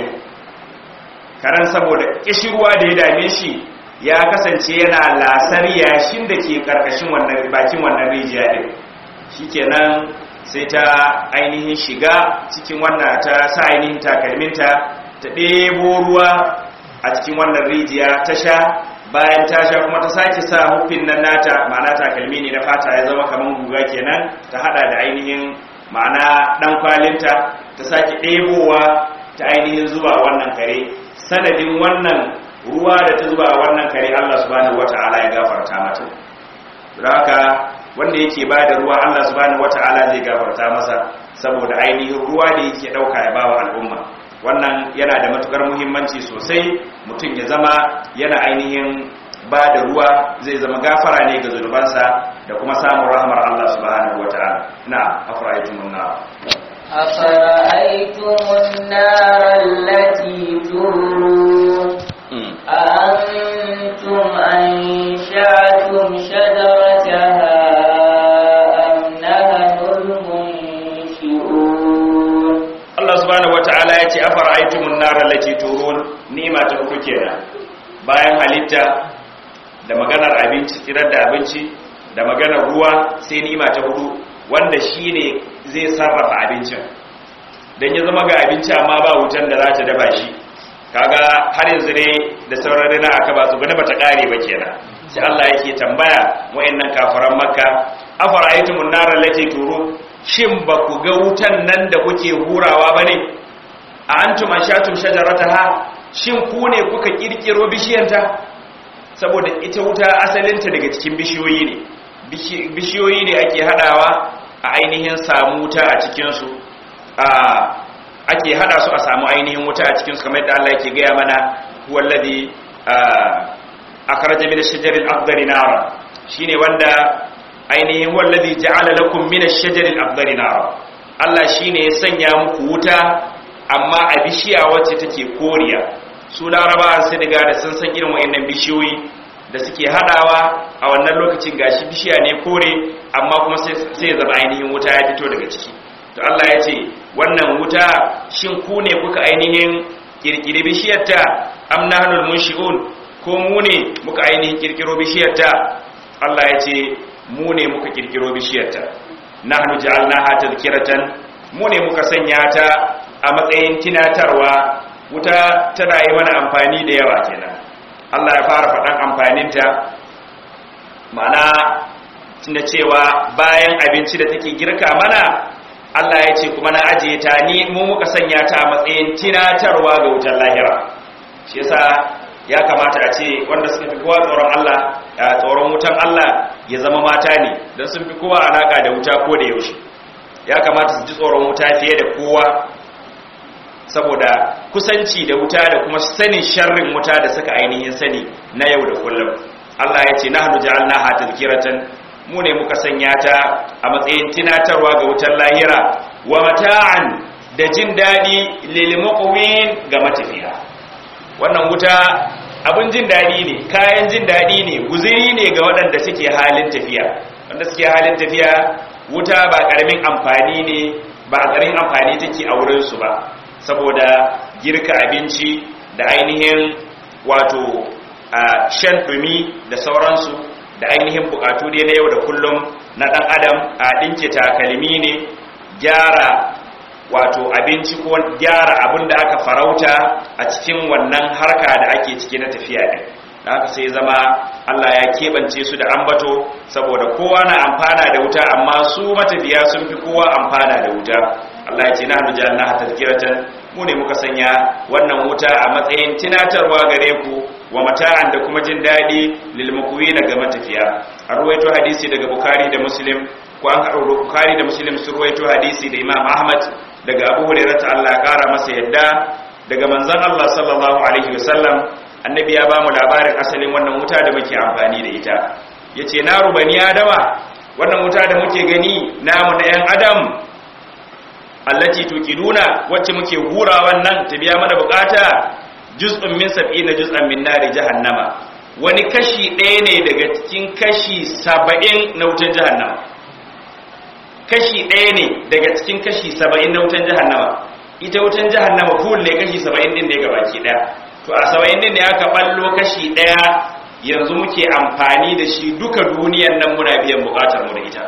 Karen saboda kishirwa da ya dame shi ya kasance yana lasar yashin da ke karkashin wannan bakin wannan rijiya din. Shikenan sai ta ainihin shiga cikin wannan, ta sa ainihin takalminta ta ɗebo ruwa a cikin wannan rijiya ta sha. Bayan ta sha kuma ta sake sa hufin nan nata, ma'ana takalmi ne na fata ya zama kaman guga kenan, ta hada da ainihin ma'ana dan kwalinta, ta sake ɗebowa ta ainihin zuba wannan kare. Sanadin wannan ruwa da ta zuba wannan kare Allah subhanahu wata'ala ya gafarta mata. Don haka wanda yake ba da ruwa Allah subhanahu wata'ala zai gafarta masa, saboda ainihin ruwa da yake dauka ya bawa al'umma. Wannan yana da matukar muhimmanci sosai, mutum ya zama yana ainihin ba da ruwa, zai zama gafara ne ga zunubansa da kuma samun rahmar Allah subhanahu wata'ala. Na afara'aytumun nar afara'aytumun nar allati turun antum ansha'tum shajarataha am nahnu munshi'un. Allah subhanahu wata'ala ya ce afara'aytumun nar allati turun, ni'ima ta uku kenan bayan halitta da maganar abinci, tsirar da abinci da maganar ruwa, sai ni'ima ta hudu wanda shine zai sarrafa abincin. Dan ya zama ga abinci amma ba wutan da za ta dafa shi, kaga har yanzu ne da sauran rana aka ba su gane bata kare ba kenan. Sai Allah yake tambaya wayannan kafiran Makka, afara'aytumun nar allati turun, shin ba ku ga wutan nan da kuke hurawa bane? A antum anshatum shajarataha, shin ku ne kuka kirkiro bishiyanta? Saboda ita wuta asalinta daga cikin bishiyoyi ne, bishiyoyi ne ake hadawa a ainihin samu wuta a cikin su a ake hada su a samu ainihin wuta a cikin su kamar yadda Allah yake gaya mana huwallazi akhraja min ash-shajari al-akhdari nara shine wanda ainihin wallazi ja'ala lakum min ash-shajari al-akhdari nara Allah shine ya sanya muku wuta amma a bishiya wacce take koriya su larabawa sai daga da sun san irin wayannan bishiyoyi da suke hadawa a wannan lokacin gashi bishiya ne kore amma kuma sai sai zama ainihin wuta ya fito daga ciki to Allah ya ce wannan wuta shin ku ne kuka ainihin kirkire bishiyar ta am nahnul munshi'un ko mu ne muka ainihin kirkiro bishiyar ta Allah ya ce mu ne muka kirkiro bishiyar ta nahnu ja'alnaha tadhkiratan mu ne muka sanya ta a matsayin tinatarwa wuta tana yi mana amfani da yawa kenan Allah ya fara faɗan amfaninta ma'ana tunda cewa bayan abinci da take girka mana Allah ya ce kuma na ajiye ta ni mu muka sanya ta a matsayin tinatarwa ga wutar lahira shi yasa ya kamata a ce wanda suka fi kowa tsoron Allah tsoron wutan Allah ya zama mata ne don sun fi kowa alaka da wuta ko da yaushe ya kamata su ji tsoron wuta fiye da kowa saboda kusanci da wuta da kuma sanin sharrin wuta da suka ainihin sani na yau da kullum Allah ya ce nahnu ja'alnaha tadhkiratan mu ne muka sanya ta a matsayin tunatarwa ga wutar lahira wa mata'an da jin dadi lil muqwin ga matafiya wannan wuta abin jin dadi ne kayan jin dadi ne guzuri ne ga waɗanda suke halin tafiya wanda suke halin tafiya wuta ba karamin amfani ne ba karamin amfani take a wurin su ba saboda girka abinci da ainihin wato a shan dumi da sauransu da ainihin bukatu dai na yau da kullum na dan adam a dinke takalmi ne gyara wato abinci ko gyara abin da aka farauta a cikin wannan harka da ake ciki na tafiya din da haka sai zama Allah ya kebance su da ambato saboda kowa na amfana da wuta amma su matafiya sun fi kowa amfana da wuta Allah ya ce nahnu ja'alnaha tadhkiratan mu ne muka sanya wannan wuta a matsayin tunatarwa gare ku wa mata'an da kuma jin dadi lil muqwina ga matafiya an ruwaito hadisi daga Bukhari da Muslim ko an karo Bukhari da Muslim sun ruwaito hadisi da Imam Ahmad daga Abu Hurairah Allah ya kara masa yadda daga manzon Allah sallallahu alaihi wasallam annabi ya ba mu labarin asalin wannan wuta da muke amfani da ita yace naru bani adama wannan wuta da muke gani namu na yan adam allati tuqiduna wacce muke hura wannan ta biya mana bukata juz'un min sab'ina juz'an min nari jahannama wani kashi ɗaya ne daga cikin kashi saba'in na wutar jahannama kashi ɗaya ne daga cikin kashi saba'in na wutar jahannama ita wutar jahannama full ne kashi saba'in din ne gabaki ɗaya to a saba'in din ne aka ballo kashi ɗaya yanzu muke amfani da shi duka duniyar nan muna biyan bukatar mu da ita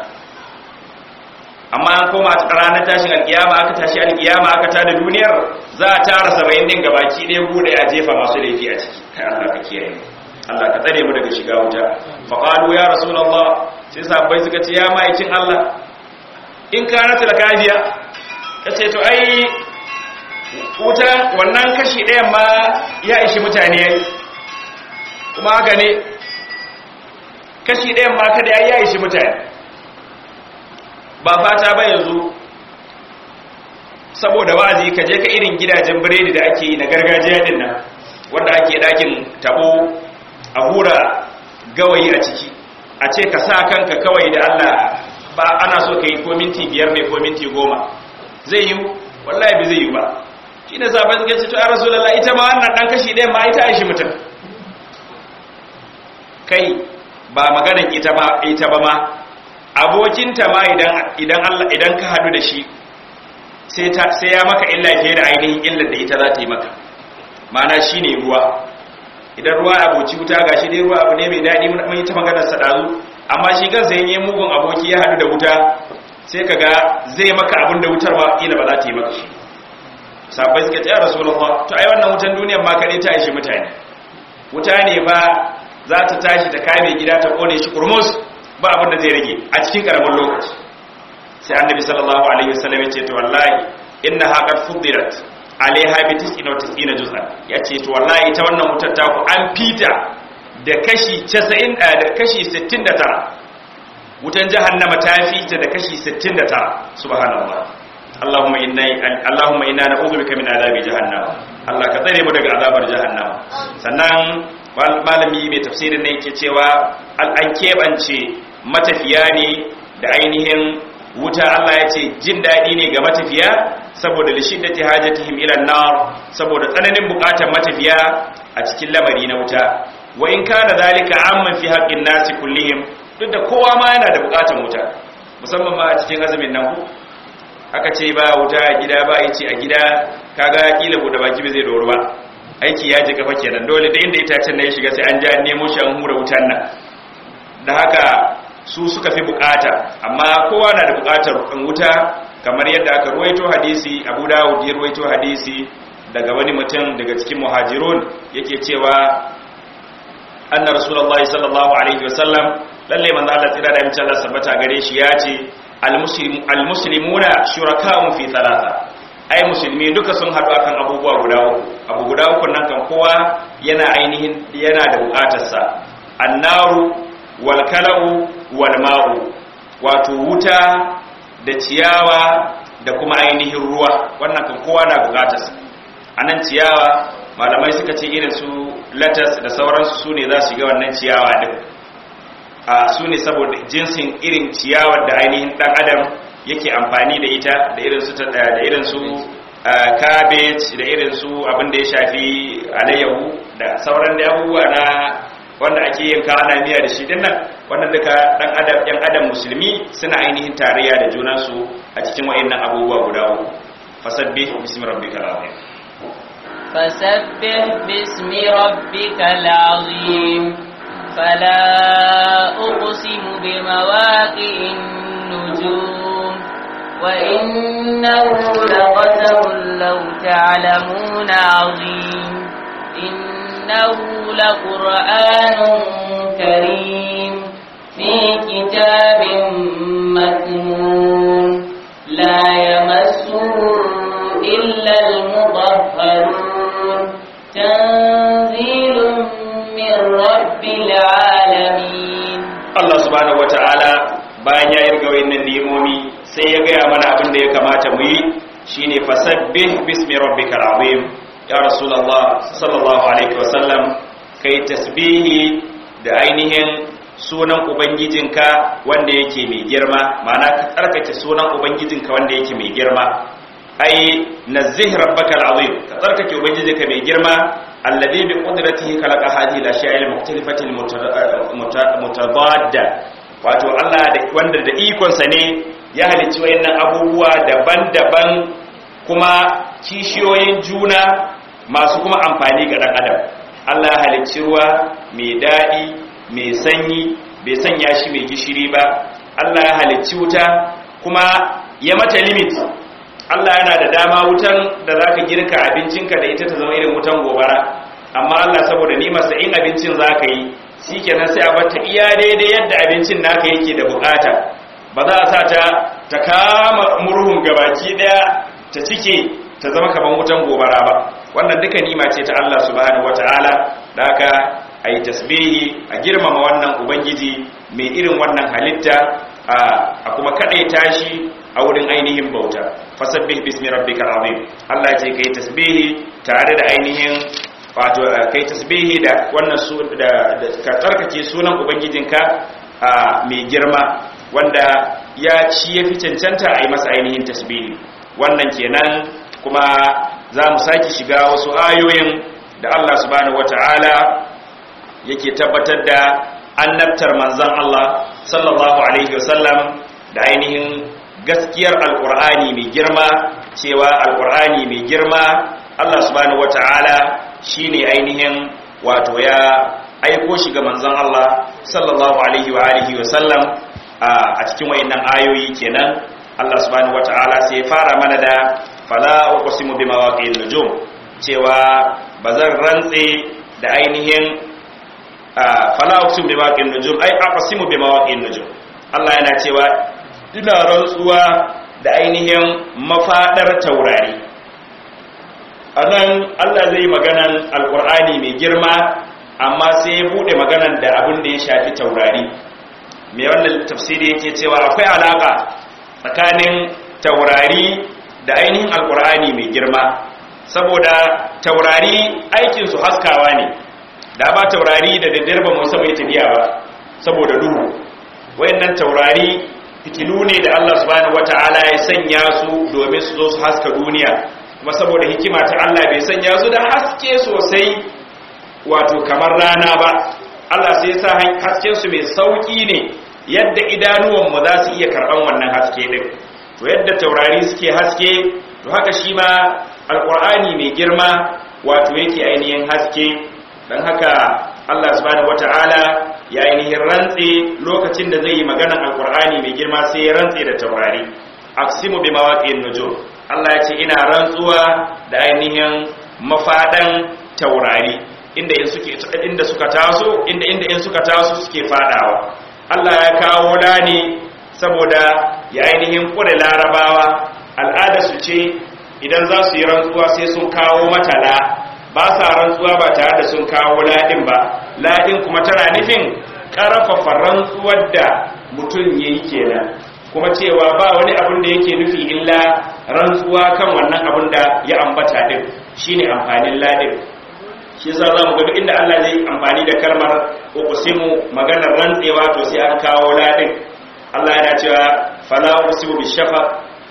amma an koma a ranar tashin alkiyama aka tashi alkiyama aka tada duniyar za a tara saba'in din gabaki ɗaya bude a jefa masu laifi a ciki kai Allah ka kiyaye Allah ka tsare mu daga shiga wuta fa qalu ya rasulullah sai sahabbai suka ce ya ma'aikin Allah in kana talakafiya kace to ai wuta wannan kashi ɗayan ma ya ishi mutane kuma haka ne kashi ɗayan ma kada ya ishi mutane ba fata ba yanzu saboda wa'azi ka je ka irin gidajen biredi da ake yi na gargajiya din nan wanda ake dakin tabo a hura gawayi a ciki a ce ka sa kanka kawai da Allah ba ana so ka yi ko minti biyar ne ko minti goma zai yi wallahi bai zai yi ba shi ne sabai suka ce to ya rasulullah ita ma wannan dan kashi ɗayan ma ita aishi mutum kai ba maganan ita ba ita ba ma abokinta ma idan idan Allah idan ka hadu da shi sai ta sai ya maka illa fiye da ainihin illar da ita za ta yi maka mana shine ruwa idan ruwa aboci wuta gashi dai ruwa abu ne mai dadi mun yi ta maganar sa dazu amma shi kansa yin mugun aboki ya hadu da wuta sai kaga zai maka abin da wutar ba kila ba za ta yi maka shi sabai suka ce ya rasulullah to ai wannan wutan duniyar ma kade ta aishi mutane wuta ne ba za ta tashi ta kame gida ta kone shi kurmus ba abin da zai rage a cikin karamin lokaci sai annabi sallallahu alaihi wasallam ya ce to wallahi inna haqad fudirat alaiha bi tis'ina wa tis'ina juz'an yace to wallahi ita wannan wutar ta ku an fita da kashi casa'in da kashi sittin da tara wutan jahannama ta fita da kashi sittin da tara subhanallah Allahumma inna Allahumma inna na'udhu bika min azabi jahannam Allah ka tsare mu daga azabar jahannama sannan malami mai tafsirin ne yake cewa an kebance matafiya ne da ainihin wuta. Allah ya ce jin dadi ne ga matafiya saboda lishiddati hajatihim ila an-nar saboda tsananin bukatar matafiya a cikin lamari na wuta. Wa in kana zalika amman fi haqqin nasi kullihim, duk da kowa ma yana da bukatar wuta, musamman ma a cikin azumin nan ku aka ce ba wuta a gida ba yace a gida kaga kila bude baki bai zai doro ba, aiki ya je kafa kenan, dole da inda itacen nan ya shiga sai an ji an nemo shi an hura wutan nan. Da haka su suka fi bukata, amma kowa na da bukatar wuta, kamar yadda aka ruwaito hadisi, Abu Dawud ya ruwaito hadisi daga wani mutum daga cikin muhajirun yake cewa anna rasulullahi sallallahu alaihi wasallam, lalle manzo Allah tsira da amince Allah sabbata gare shi ya ce almuslimu almuslimuna shuraka'un fi thalatha, ai musulmi duka sun haɗu akan abubuwa guda uku. Abu guda uku nan kan kowa yana ainihin yana da bukatar sa, annaru wal kala'u wal ma'u, wato wuta da ciyawa da kuma ainihin ruwa, wannan kan kowa na bukatar sa. Anan ciyawa malamai suka ce irin su latas da sauransu su ne za su shiga wannan ciyawa din, a su ne saboda jinsin irin ciyawar da ainihin dan adam yake amfani da ita, da irin su da irin su cabbage da irin su abin da ya shafi alayyahu da sauran da abubuwa na wanda ake yin kana miya da shi dinnan, wannan duka dan adam yan adam musulmi suna ainihin tarayya da junansu a cikin wayannan abubuwa guda uku. fasabbih bismi rabbikal azim فسبح باسم ربك العظيم فلا أقسم بمواقع النجوم وإنه لقسم لو تعلمون عظيم إنه لقرآن كريم في كتاب مكنون لا يمسه إلا المطهرون تنزيل من رب العالمين. الله سبحانه وتعالى bayan ya yarga wayannan ni'imomi sai ya gaya mana abin da ya kamata mu yi, shine fasabbih bismi rabbikal azim. Ya rasulullah sallallahu alaihi wasallam, kai tasbihi da ainihin sunan ubangijinka wanda yake mai girma, ma'ana ka tsarkake sunan ubangijinka wanda yake mai girma. ai nazih rabbakal azim, ka tsarkake ubangijinka mai girma, alladhi bi qudratihi khalaqa hadhihi al-ashya'a al-mukhtalifati al-mutadadda, wato Allah da wanda da ikon sa ne ya halicci wayannan abubuwa daban-daban kuma kishiyoyin juna masu kuma amfani ga dan adam. Allah ya halicci ruwa mai dadi mai sanyi, bai sanya shi mai gishiri ba. Allah ya halicci wuta kuma ya mata limit. Allah yana da dama wutan da zaka girka abincinka da ita ta zama irin wutan gobara, amma Allah saboda nimarsa in abincin zaka yi shikenan sai a bar ta iya daidai yadda abincin naka yake da bukata, ba za a sa ta ta kama murhun gabaki daya ta cike ta zama kaman wutan gobara ba. Wannan duka nima ce ta Allah subhanahu wataala, da haka ayi tasbihi, a girmama wannan ubangiji mai irin wannan halitta, a kuma kadaita shi a wurin ainihin bauta. fasabbih bismi rabbikal azim, Allah ce kai tasbihi tare da ainihin wato kai tasbihi da wannan su da ka tsarkake sunan ubangijinka mai girma wanda ya ci yafi cancanta a yi masa ainihin tasbihi. Wannan kenan, kuma za mu saki shiga wasu ayoyin da Allah subhanahu wataala yake tabbatar da annabtar manzon Allah sallallahu alaihi wasallam da ainihin gaskiyar alkur'ani mai girma, cewa alkur'ani mai girma Allah subhanahu wata'ala shine ainihin wato ya aiko shi ga manzon Allah sallallahu alaihi wa alihi wa sallam. A cikin wayannan ayoyi kenan Allah subhanahu wata'ala sai ya fara mana da fala uqsimu bimawaqi'in nujum, cewa bazan rantse da ainihin fala uqsimu bimawaqi'in nujum, ai aqsimu bimawaqi'in nujum. Allah yana cewa ina rantsuwa da ainihin mafadar taurari. Anan Allah zai maganan alkur'ani mai girma, amma sai ya bude maganan da abin da ya shafi taurari. mai wannan tafsiri yake cewa akwai alaka tsakanin taurari da ainihin alkur'ani mai girma, saboda taurari aikinsu haskawa ne, da ba taurari da daddare ba musa mai tafiya ba saboda duhu. Wayannan taurari fitilu ne da Allah subhanahu wata'ala ya sanya su domin su zo su haska duniya, kuma saboda hikima ta Allah bai sanya su da haske sosai wato kamar rana ba. Allah sai ya sa hasken su mai sauki ne yadda idanuwan mu za su iya karban wannan haske din. To yadda taurari suke haske, to haka shi ma alqur'ani mai girma wato yake ainihin haske. Dan haka Allah subhanahu wata'ala ya ainihin rantse lokacin da zai yi maganar alqur'ani mai girma sai ya rantse da taurari. Aqsimu bi mawaqi'in nujum, Allah ya ce ina rantsuwa da ainihin mafadan taurari, inda in suke inda suka taso inda inda in suka taso suke fadawa. Allah ya kawo lani saboda ya ainihin kure larabawa, al'ada su ce idan za su yi rantsuwa sai sun kawo matala, ba sa rantsuwa ba tare da sun kawo ladin ba. Ladin kuma tana nufin karfafa rantsuwar da mutum yayi kenan, kuma cewa ba wani abin da yake nufi illa rantsuwa kan wannan abin da ya ambata din, shine amfanin ladin. Shi yasa zamu ga duk inda Allah zai amfani da kalmar uqsimu maganar rantsewa to sai an kawo ladin. Allah yana cewa fala uqsimu bishafaq,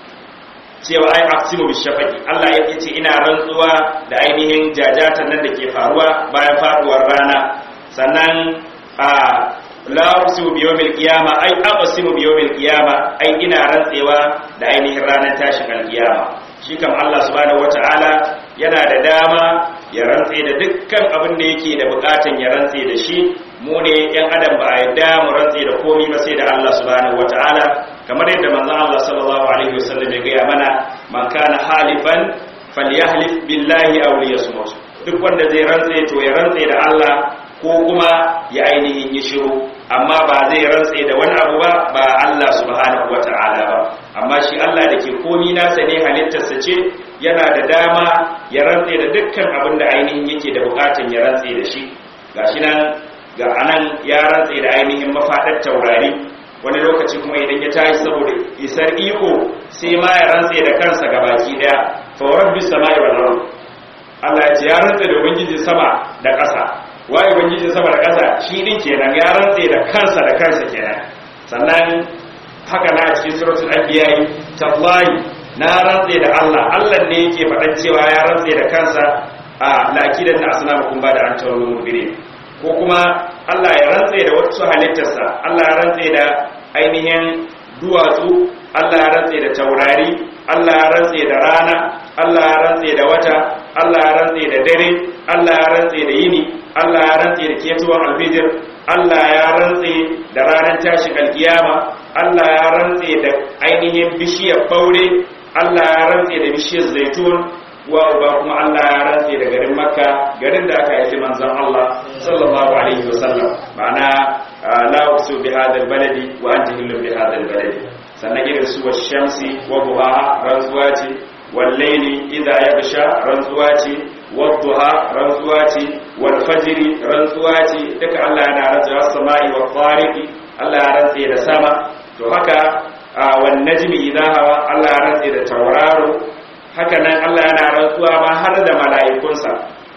cewa ai aqsimu bishafaqi, Allah yake ce ina rantsuwa da ainihin jajatan nan da ke faruwa bayan faduwar rana. Sannan a la uqsimu bi yawmil qiyama, ai aqsimu bi yawmil qiyama, ai ina rantsewa da ainihin ranar tashin alqiyama. Shi kam Allah subhanahu wataala yana da dama ya rantse da dukkan abin da yake da bukatan ya rantse da shi. Mu ne yan adam ba a yadda mu rantse da komai ba sai da Allah subhanahu wataala, kamar yadda manzon Allah sallallahu alaihi wasallam ya gaya mana, man kana halifan falyahlif billahi aw liyasmut. Duk wanda zai rantse to ya rantse da Allah ko kuma ya ainihin yi shiru, amma ba zai rantse da wani abu ba ba Allah subhanahu wataala ba. Amma shi Allah da ke komai nasa ne, halittarsa ce, yana da dama ya rantse da dukkan abin da ainihin yake da bukatun ya rantse da shi. Gashi nan ga anan ya rantse da ainihin mafadar taurari, wani lokaci kuma idan ya tashi saboda isar iko sai ma ya rantse da kansa gabaki daya. fa rabbis samai wal ard, Allah ya ce ya rantse da ubangijin sama da ƙasa. Wai ubangijin sama da ƙasa shi din kenan, ya rantse da kansa da kansa kenan. Sannan haka na cikin suratul anbiya, tallahi na rantse da Allah, Allah ne yake faɗan cewa ya rantse da kansa a lakidan da asnamukum ba da an tawo mubire. Ko kuma Allah ya rantse da wasu halittarsa, Allah ya rantse da ainihin duwatsu, Allah ya rantse da taurari, Allah ya rantse da rana, Allah ya rantse da wata, Allah ya rantse da dare, Allah ya rantse da yini, Allah ya rantse da ketuwar alfijir, Allah ya rantse da ranar tashin alkiyama, Allah ya rantse da ainihin bishiyar ɓaure, Allah ya rantse da bishiyar zaitun, wa ba kuma Allah ya rantse da garin Makka, garin da aka haifi manzon Allah sallallahu alaihi wasallam. Ma'ana la uqsimu bi hadha albaladi wa anta hillu bi hadha albaladi. Sannan irin su washamsi wa duhaha rantsuwa ce, wal layli idha yabsha rantsuwa ce, wad duha rantsuwa ce, wal fajri rantsuwa ce. Duka Allah yana rantsuwa samai wa tariqi, Allah ya rantse da sama. To haka wan najmi idha hawa, Allah ya rantse da tauraro. Haka nan Allah yana rantsuwa ma har da mala'ikunsa.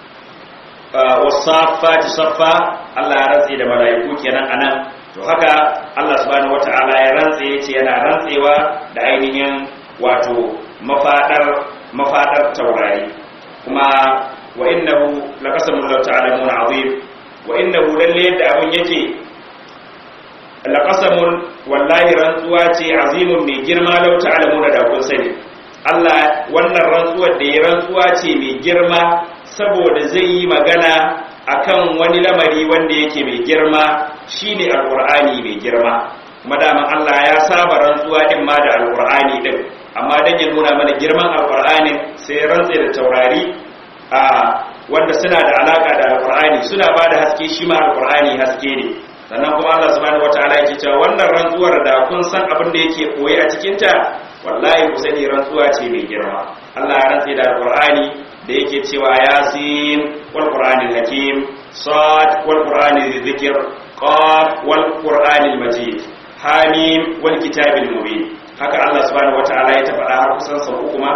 Wasafati saffa, Allah ya rantse da mala'iku kenan anan. To haka Allah subhanahu wata'ala ya rantse yace yana rantsewa da ainihin wato mafadar mafadar taurari. Kuma wa innahu laqasamun law ta'lamuna azim, wa innahu lalle yadda abun yake laqasamun, wallahi rantsuwa ce azimun mai girma, law ta'lamuna da kun sani. Allah wannan rantsuwar da ya rantsuwa ce mai girma saboda zai yi magana akan wani lamari wanda yake mai girma, shine alqur'ani mai girma. Kuma daman Allah ya saba rantsuwa din ma da alqur'ani din, amma dan ya nuna mana girman alqur'anin sai ya rantsa da taurari a wanda suna da alaka da alqur'ani, suna bada haske, shi ma alqur'ani haske ne. Sannan kuma Allah subhanahu wataala yake cewa wannan rantsuwar da kun san abin da yake koyi a cikin ta, wallahi ku sani rantsuwa ce mai girma. Allah ya rantsa da alqur'ani da yake cewa yasin wal qur'anil hakim, sad wal qur'ani dhikr, qaf wal qur'anil majid hamim wal kitabil mubin haka Allah subhanahu wataala ya tabbata har kusan sau uku ma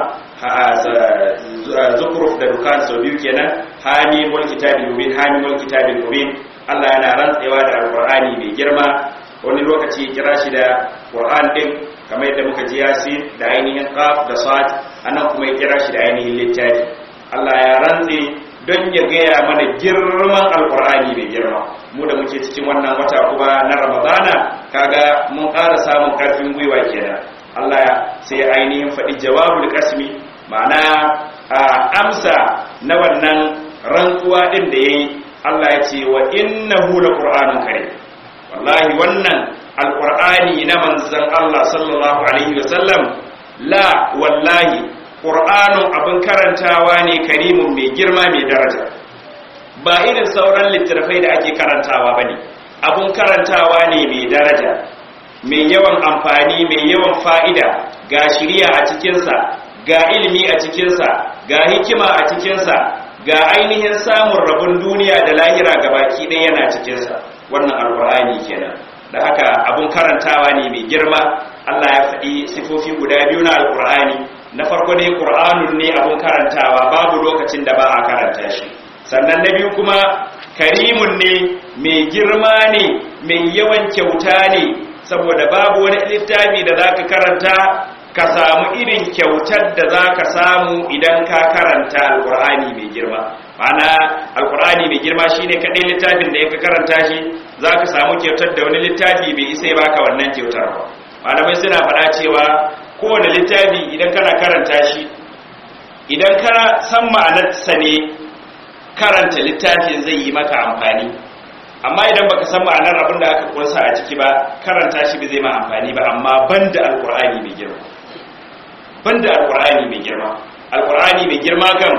zukruf da dukan sau biyu kenan hamim wal kitabil mubin hamim wal kitabil mubin Allah yana rantsewa da alqur'ani mai girma wani lokaci ya kira shi da qur'an din kamar yadda muka ji yasin da ainihin qaf da sad anan kuma ya kira shi da ainihin littafi Allah ya rantse don ya gaya mana girman alqur'ani mai girma mu da muke cikin wannan wata kuma na ramadana kaga mun ƙara samun karfin gwiwa kenan Allah sai ainihin faɗi jawabul qasmi ma'ana amsa na wannan rantsuwa din da yayi Allah ya ce wa innahu laqur'anun karim wallahi wannan alqur'ani na manzon Allah sallallahu alaihi wasallam la wallahi qur'anun abin karantawa ne karimun mai girma mai daraja ba irin sauran littattafai da ake karantawa bane abun karantawa ne mai daraja mai yawan amfani mai yawan fa'ida ga shiriya a cikinsa ga ilimi a cikinsa ga hikima a cikinsa ga ainihin samun rabon duniya da lahira gabaki ɗaya yana cikinsa wannan alqur'ani kenan da haka abun karantawa ne mai girma Allah ya faɗi sifofi guda biyu na alqur'ani na farko dai qur'anun ne abun karantawa babu lokacin da ba a karanta shi sannan na biyu kuma karimun ne mai girma ne mai yawan kyauta ne saboda babu wani littafi da zaka karanta ka samu irin kyautar da zaka samu idan ka karanta alqur'ani mai girma ma'ana alqur'ani mai girma shine kadai littafin da yake karanta shi zaka samu kyautar da wani littafi bai isa ya baka wannan kyautar ba malamai suna faɗa cewa kowane littafi idan kana karanta shi idan ka san ma'anarsa ne karanta littafin zai yi maka amfani amma idan baka san ma'anar abin da aka kunsa a ciki ba karanta shi bai zai ma amfani ba amma banda alqur'ani mai girma banda alqur'ani mai girma alqur'ani mai girma kam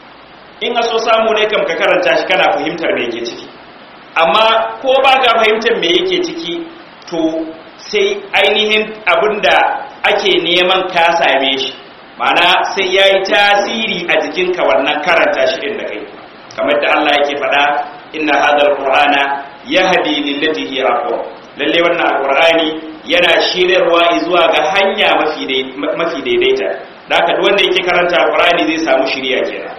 in aso samu ne kam ka karanta shi kana fahimtar me yake ciki amma ko baka fahimtar me yake ciki to sai ainihin abinda ake neman ka same shi ma'ana sai yayi tasiri a jikinka wannan karanta shi din da kai kamar da Allah yake faɗa inna hadal qur'ana yahdi lillati hiya aqwam lalle wannan alqur'ani yana shiryarwa zuwa ga hanya mafi mafi daidaita haka duk wanda yake karanta alqur'ani zai samu shiriya kenan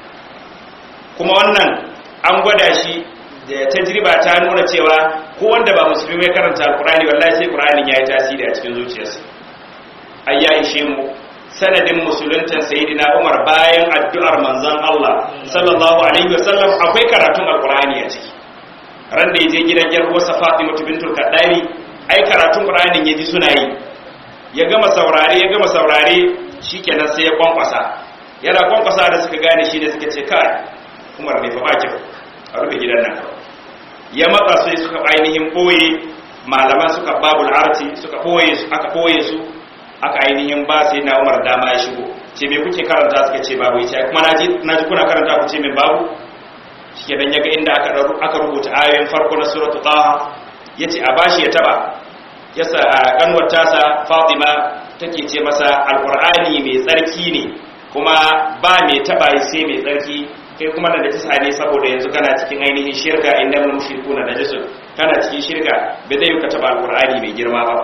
kuma wannan an gwada shi da tajriba ta nuna cewa ko wanda ba musulmi ya karanta alqur'ani wallahi sai qur'anin yayi tasiri a cikin zuciyarsa ayya ishe mu sanadin musuluntan sayyidina Umar bayan addu'ar manzon Allah sallallahu alaihi wasallam akwai karatun alqur'ani a ciki ran da yaje gidan yar uwarsa Fatima bintul Kaddabi ai karatun qur'anin yaji suna yi ya gama saurare ya gama saurare shikenan sai ya kwankwasa yana kwankwasa da suka gane shi da suka ce kai Umar ne fa baki a rufe gidan nan ya matsa sai suka ainihin boye malaman suka babul arti suka boye su aka boye su aka ainihin ba sai na Umar dama ya shigo ce me kuke karanta suka ce babu yace kuma naji naji kuna karanta ku ce min babu shike dan yaga inda aka aka rubuta ayoyin farko na suratul taha yace a bashi ya taba yasa kanwar tasa Fatima take ce masa alqur'ani mai tsarki ne kuma ba mai taba sai mai tsarki kai kuma da najisa ne saboda yanzu kana cikin ainihin shirka innal mushrikuna najisun kana cikin shirka bai zai ka taba alqur'ani mai girma ba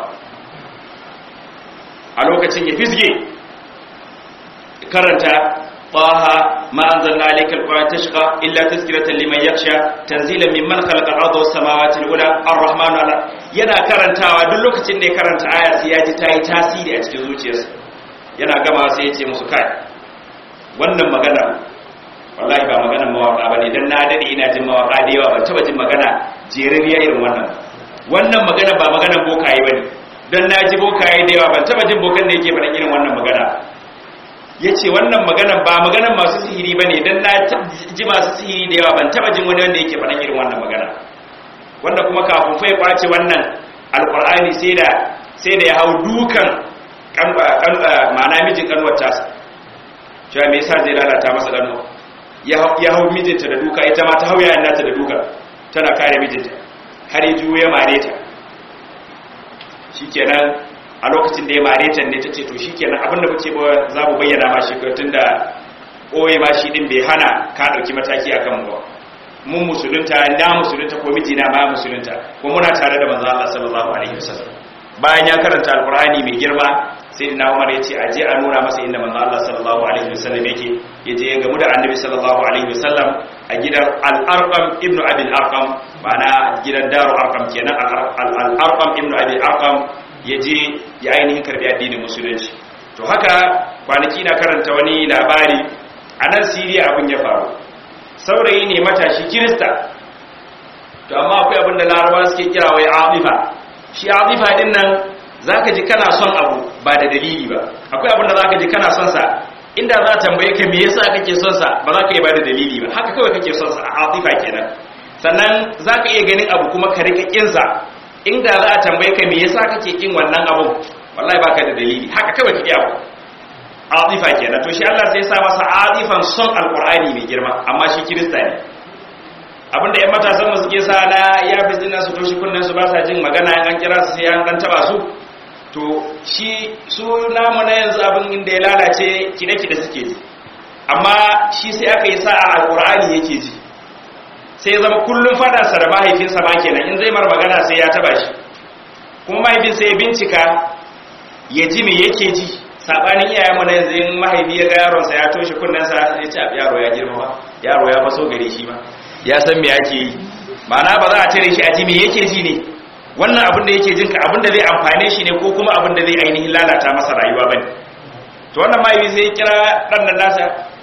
a lokacin ya fisge karanta taha ma anzalna alayka alqur'ana tashqa illa tazkiratan liman yakhsha tanzilan mimman khalaqa al-ardha was samawati al-ula ar-rahmanu ala yana karantawa duk lokacin da ya karanta aya sai ya ji tayi tasiri a cikin zuciyarsa yana gama sai ya ce musu kai wannan magana wallahi ba maganar mawaka bane dan na dade ina jin mawaka da yawa ban taba jin magana jerariya irin wannan wannan magana ba maganar bokaye bane dan naji bokaye da yawa ban taba jin bokan da yake faɗan irin wannan magana yace wannan maganar ba maganar masu sihiri bane dan na ji masu sihiri da yawa ban taba jin wani wanda yake faɗan irin wannan magana wanda kuma kafin fa ya kwace wannan alqur'ani sai da sai da ya hau dukan kan kan ma'ana mijin kanwar tasa cewa me yasa zai lalata masa kanwa ya hau mijinta da duka ita ma ta hau yayin nata da duka tana kare mijinta har ya juyo ya mare ta shikenan a lokacin da ya mare ta ne tace to shikenan abinda muke ba za mu bayyana ma shi tunda oye ma shi din bai hana ka dauki mataki akan mu ba mun musulunta na musulunta ko mijina ma musulunta ko muna tare da manzo Allah sallallahu alaihi wasallam bayan ya karanta alqur'ani mai girma sayyidina Umar yace aje a nuna masa inda manzo Allah sallallahu alaihi wasallam yake yaje ya gamu da annabi sallallahu alaihi wasallam a gidan al-Arqam ibn Abi al-Arqam ma'ana gidan Daru Arqam kenan al-Arqam ibn Abi al-Arqam yaje ya ainihin karbi addinin musulunci to haka kwanaki na karanta wani labari a nan Siriya abin ya faru saurayi ne matashi Kirista to amma akwai abin da Larabawa suke kira wai azifa shi azifa din nan zaka ji kana son abu ba da dalili ba akwai abin da zaka ji kana son sa inda za tambaye ka me yasa kake son sa ba za ka yi ba da dalili ba haka kawai kake son sa azifa kenan sannan zaka iya ganin abu kuma ka rika kin sa inda za a tambaye ka me yasa kake kin wannan abu wallahi baka da dalili haka kawai kake abu azifa kenan to shi Allah sai ya sa masa azifan son alqur'ani mai girma amma shi Kirista ne abinda ƴan matasan mu suke sa na ya bizina su toshi kunnen su ba sa jin magana an kira su sai an dan taba su to shi su namu na yanzu abin inda ya lalace kide-kide suke ji amma shi sai aka yi sa'a alqur'ani yake ji sai ya zama kullum fada sa da mahaifinsa ba kenan in zai mar magana sai ya taba shi kuma mahaifin sai ya bincika ya ji me yake ji sabanin iyayenmu na yanzu in mahaifi ya ga yaronsa ya toshe kunnensa ya ce yaro ya girma ba yaro ya faso gare shi ba ya san me yake yi ma'ana ba za a tare shi a ji me yake ji ne wannan abin da yake jin ka abin da zai amfane shi ne ko kuma abin da zai ainihin lalata masa rayuwa bane to wannan mahaifi sai ya kira dan nan nasa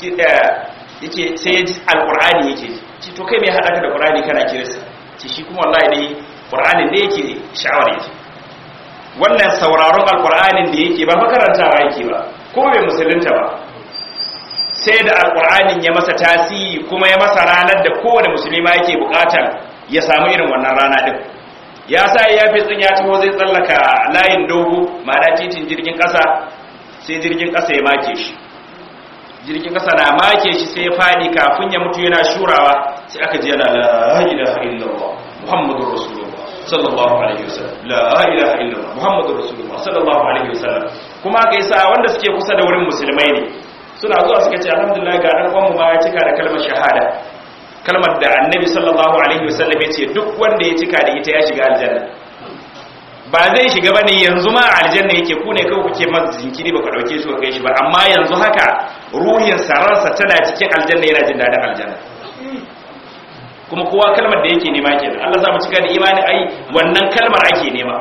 yake sai ya ji alqur'ani yake ji to kai me hada ka da qur'ani kana kirista ci shi kuma wallahi ne qur'anin ne yake sha'awar yake wannan sauraron alkur'anin da yake ba makarantawa yake ba ko bai musulunta ba sai da alkur'anin ya masa tasiri kuma ya masa ranar da kowane musulma yake bukatar ya samu irin wannan rana din ya sa ya fi tsin ya taho zai tsallaka layin dogo ma'ana titin jirgin kasa sai jirgin kasa ya make shi jirgin kasa na make shi sai ya fadi kafin ya mutu yana shurawa sai aka ji yana la ilaha illallah muhammadur rasulullah sallallahu alaihi wasallam la ilaha illallah muhammadur rasulullah sallallahu alaihi wasallam kuma kai sa wanda suke kusa da wurin musulmai ne suna zuwa suka ce alhamdulillah ga dan uwan mu ma ya cika da kalmar shahada kalmar da annabi sallallahu alaihi wasallam ya ce duk wanda ya cika da ita ya shiga aljanna ba zai shiga bane yanzu ma aljanna yake ku ne kawai kuke masa jinkiri baka dauke shi ba kai shi ba amma yanzu haka ruhin saransa tana cikin aljanna yana jin dadin aljanna kuma kowa kalmar da yake nema kenan Allah za mu cika da imani ai wannan kalmar ake nema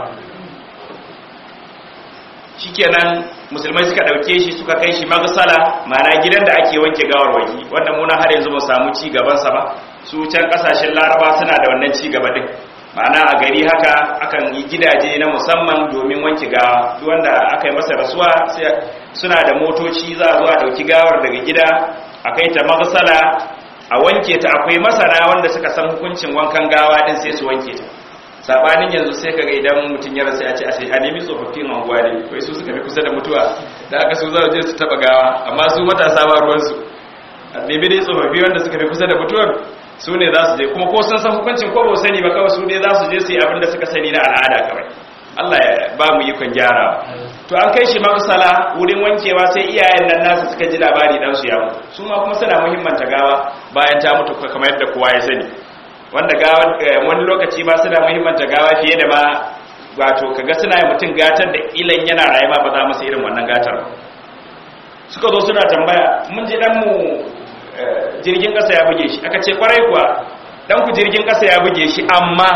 shikenan musulmai suka dauke shi suka kai shi magsala ma'ana gidan da ake wanke gawarwaki wanda mu na har yanzu ba samu ci gaban sa ba su can kasashen Laraba suna da wannan ci gaba din ma'ana a gari haka akan yi gidaje na musamman domin wanke gawa duk wanda aka yi masa rasuwa sai suna da motoci za a zo a dauki gawar daga gida a kai ta magsala a wanke ta akwai masana wanda suka san hukuncin wankan gawa din sai su wanke ta sabanin yanzu sai kaga idan mutun ya rasu ya ce a sai a nemi tsofaffin anguwa ne wai su suka fi kusa da mutuwa da aka su za su je su taba gawa amma su matasa ba ruwan su a nemi dai tsofaffi wanda suka fi kusa da mutuwar su ne za su je kuma ko sun san hukuncin ko ba sani ba kawai su ne za su je su yi abin da suka sani na al'ada kawai Allah ya ba mu ikon gyara to an kai shi magsala wurin wankewa sai iyayen nan nasu suka ji labari dan su ya mutu su ma kuma suna muhimmanta gawa bayan ta mutu kamar yadda kowa ya sani wanda gawa wani lokaci ba suna muhimmanta gawa fiye da ma wato kaga suna yi mutum gatar da ilan yana rayuwa ba za musu irin wannan gatar suka zo suna tambaya mun ji dan mu jirgin kasa ya buge shi aka ce kwarai kuwa dan ku jirgin kasa ya buge shi amma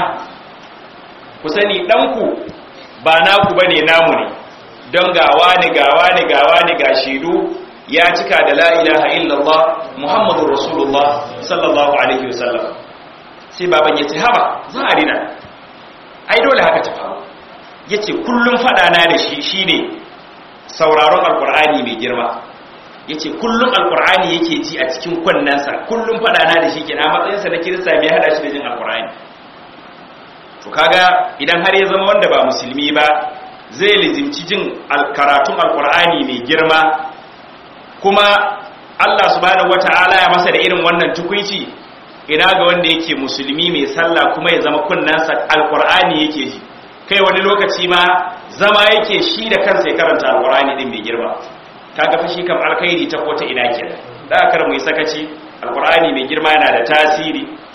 ku sani dan ku ba naku bane namu ne don gawa ne gawa ne gawa ne ga shidu ya cika da la ilaha illallah muhammadur rasulullah sallallahu alaihi wasallam sai baban yace haba za a rina ai dole haka ta faru yace kullum fada na da shi shine sauraron alqur'ani mai girma yace kullum alqur'ani yake ji a cikin kunnansa kullum fada na da shi kenan matsayin sa na kirista mai hada shi da jin alqur'ani to kaga idan har ya zama wanda ba musulmi ba zai lizimci jin karatun alqur'ani mai girma kuma Allah subhanahu wataala ya masa da irin wannan tukuici ina ga wanda yake musulmi mai sallah kuma ya zama kunnansa alqur'ani yake ji kai wani lokaci ma zama yake shi da kansa ya karanta alqur'ani din mai girma kaga fa shi kam alkhairi ta kota ina kenan da akar mu yi sakaci alqur'ani mai girma yana da tasiri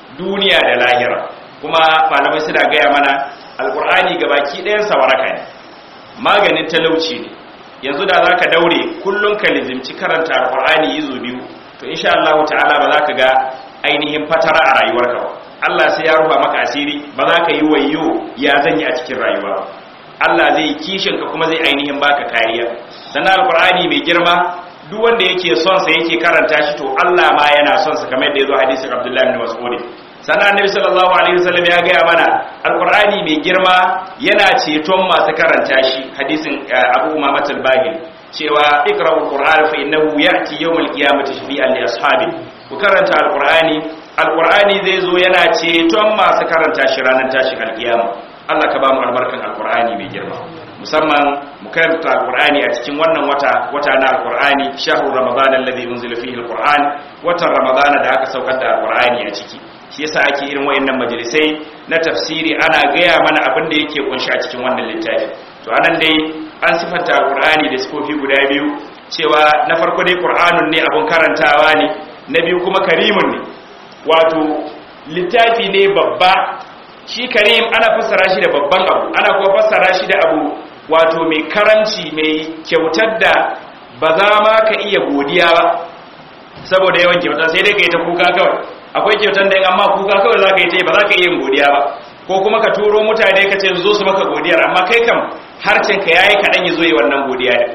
duniya da lahira. Kuma malamai suna gaya mana alqur'ani gabaki ɗayan sa waraka ne, maganin talauci ne. Yanzu da zaka daure kullun ka lizimci karanta alqur'ani izu biyu, to insha Allah ta'ala ba za ka ga ainihin fatara a rayuwarka ba. Allah sai ya rufa maka asiri, ba za ka yi wayyo ya zanyi a cikin rayuwa. Allah zai kishin ka kuma zai ainihin baka kariya. Sannan alqur'ani mai girma duk wanda yake son sa yake karanta shi to Allah ma yana son sa, kamar yadda yazo hadisin Abdullah ibn Mas'ud. Sannan Annabi sallallahu alaihi wasallam ya ga mana alqur'ani mai girma yana ceton masu karanta shi, hadisin Abu Umamah al-Bahili cewa iqra'ul qur'ana fa innahu ya'ti yawmal qiyamati shafi'an li ashabi. Ku karanta alqur'ani, alqur'ani zai zo yana ceton masu karanta shi ranar tashin alkiyama. Allah ka ba mu albarkan alqur'ani mai girma, musamman mu karanta alqur'ani a cikin wannan wata wata na alqur'ani, shahru ramadan alladhi unzila fihi alqur'an, watan ramadan da aka saukar da alqur'ani a ciki. Shi yasa ake irin wayannan majalisai na tafsiri, ana gaya mana abin da yake kunshi a cikin wannan littafi. To anan dai an sifanta alqur'ani da sifofi guda biyu, cewa na farko dai qur'anun ne abun karantawa ne, na biyu kuma karimun ne, wato littafi ne babba. Shi karim ana fassara shi da babban abu, ana kuma fassara shi da abu wato mai karanci, mai kyautar da ba za ma ka iya godiya ba saboda yawan kyauta, sai dai ka yi ta kuka kawai. Akwai kyautar da amma kuka kawai za ka yi ta ba za ka iya godiya ba, ko kuma ka turo mutane ka ce zo su maka godiyar, amma kai kam harcinka ya yi kaɗan ya zo yi wannan godiya ne.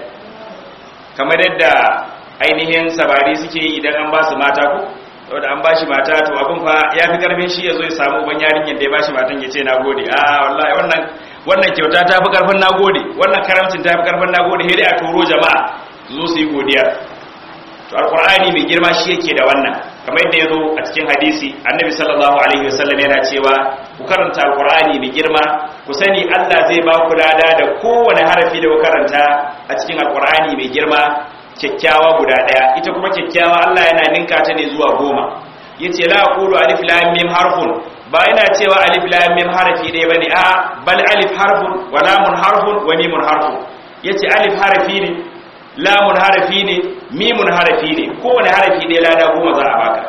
Kamar yadda ainihin samari suke yi idan an ba su mata ko, saboda an ba shi mata to abin fa ya fi karfin shi ya zo ya samu ban yarinyar da ya ba shi matan ya ce na gode. A wallahi wannan wannan kyauta ta fi karfin na gode, wannan karamcin ta fi karfin na gode, sai dai a turo jama'a su zo su yi godiya. To alqur'ani mai girma shi yake da wannan, kamar yadda ya zo a cikin hadisi annabi sallallahu alaihi wasallam yana cewa ku karanta alqur'ani mai girma, ku sani Allah zai ba ku lada da kowane harafi da ku karanta a cikin alqur'ani mai girma kyakkyawa guda daya. Ita kuma kyakkyawa Allah yana ninka ta ne zuwa goma. Yace la aqulu alif lam mim harfun, ba yana cewa alif lam mim harafi dai bane, a bal alif harfun wa lamun harfun wa mimun harfun. Yace alif harafi ne, lamun harafi ne, mimun harafi ne, kowane harafi ne lada goma za a baka.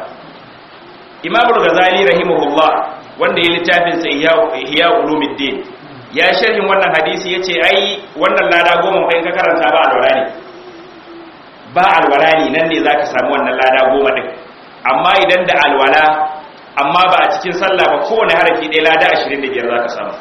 Imam al-Ghazali rahimahullah wanda ya littafin sa Ihya Ulumuddin ya sharhin wannan hadisi yace ai wannan lada goma fa in ka karanta ba alwala ne, ba alwala ne nan ne zaka samu wannan lada goma din. Amma idan da alwala amma ba a cikin sallah ba, kowane harafi ɗaya lada ashirin da biyar zaka samu.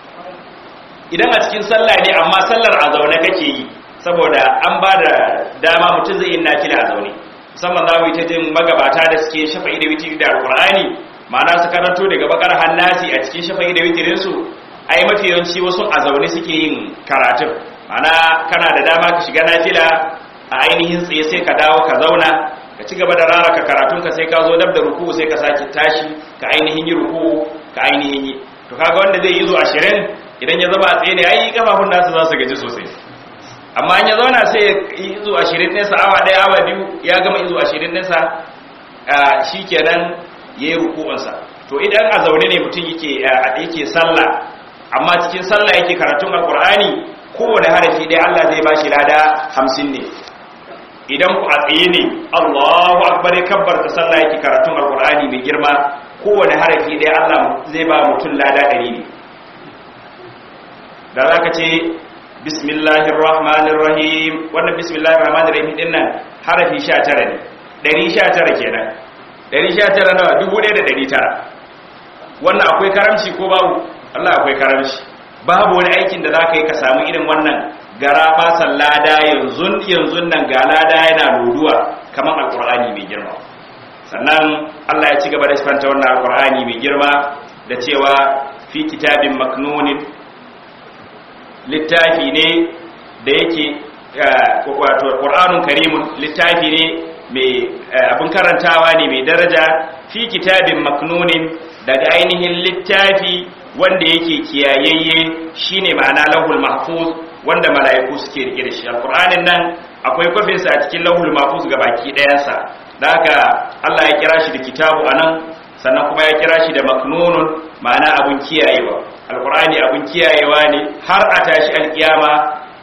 Idan a cikin sallah ne amma sallar a zaune kake yi, saboda an ba da dama mutum zai yi nafila a zaune, musamman za mu yi ta jin magabata da suke shafa'i da witiri da alkur'ani, ma'ana su karanto daga bakar hannasi a cikin shafa'i da witirinsu. Ai mafi yawanci wasu a zaune suke yin karatun, ma'ana kana da dama ka shiga nafila a ainihin tsaye sai ka dawo ka zauna ka ci gaba da raraka karatunka, sai ka zo dab da ruku sai ka sake tashi ka ainihin yi ruku ka ainihin yi. To kaga wanda zai yi zo ashirin idan ya zama a tsaye ne ai kafafun nasu za su gaji sosai. Amma in ya zauna sai yi izu ashirin ɗinsa awa ɗaya awa biyu ya gama izu ashirin ɗinsa shi kenan ya yi ruku'unsa. To idan a zaune ne mutum yake sallah, amma cikin sallah yake karatun alkur'ani, kowane harafi ɗaya Allah zai ba shi lada hamsin ne. Idan ku a tsaye ne Allahu akbar ya kabbarta sallah yake karatun alkur'ani mai girma, kowane harafi ɗaya Allah zai ba mutum lada ɗari ne. Da za ka ce bismillahir rahmanir rahim, wannan bismillahir rahmanir rahim din nan harafi sha tara ne, ɗari sha tara kenan. ɗari sha tara nawa? dubu ɗaya da ɗari tara. Wannan akwai karamci ko babu? Allah akwai karamci. Babu wani aikin da zaka yi ka samu irin wannan gara basan lada yanzu yanzu nan ga lada yana loduwa kamar alqur'ani mai girma. Sannan Allah ya ci gaba da sifanta wannan alqur'ani mai girma da cewa fi kitabin maknunin, littafi ne da yake wato Qur'anun Karimun, littafi ne mai abin karantawa ne mai daraja, fi kitabin maknunin, daga ainihin littafi wanda yake kiyayayye, shine ma'ana lahul mahfuz, wanda mala'iku suke rike da shi. Alqur'anin nan akwai kofin sa a cikin lahul mahfuz gabaki ɗayan sa. Da haka Allah ya kira shi da kitabu anan, sannan kuma ya kira shi da maknunun, ma'ana abun kiyayewa. Alqur'ani abun kiyayewa ne har a tashi alkiyama.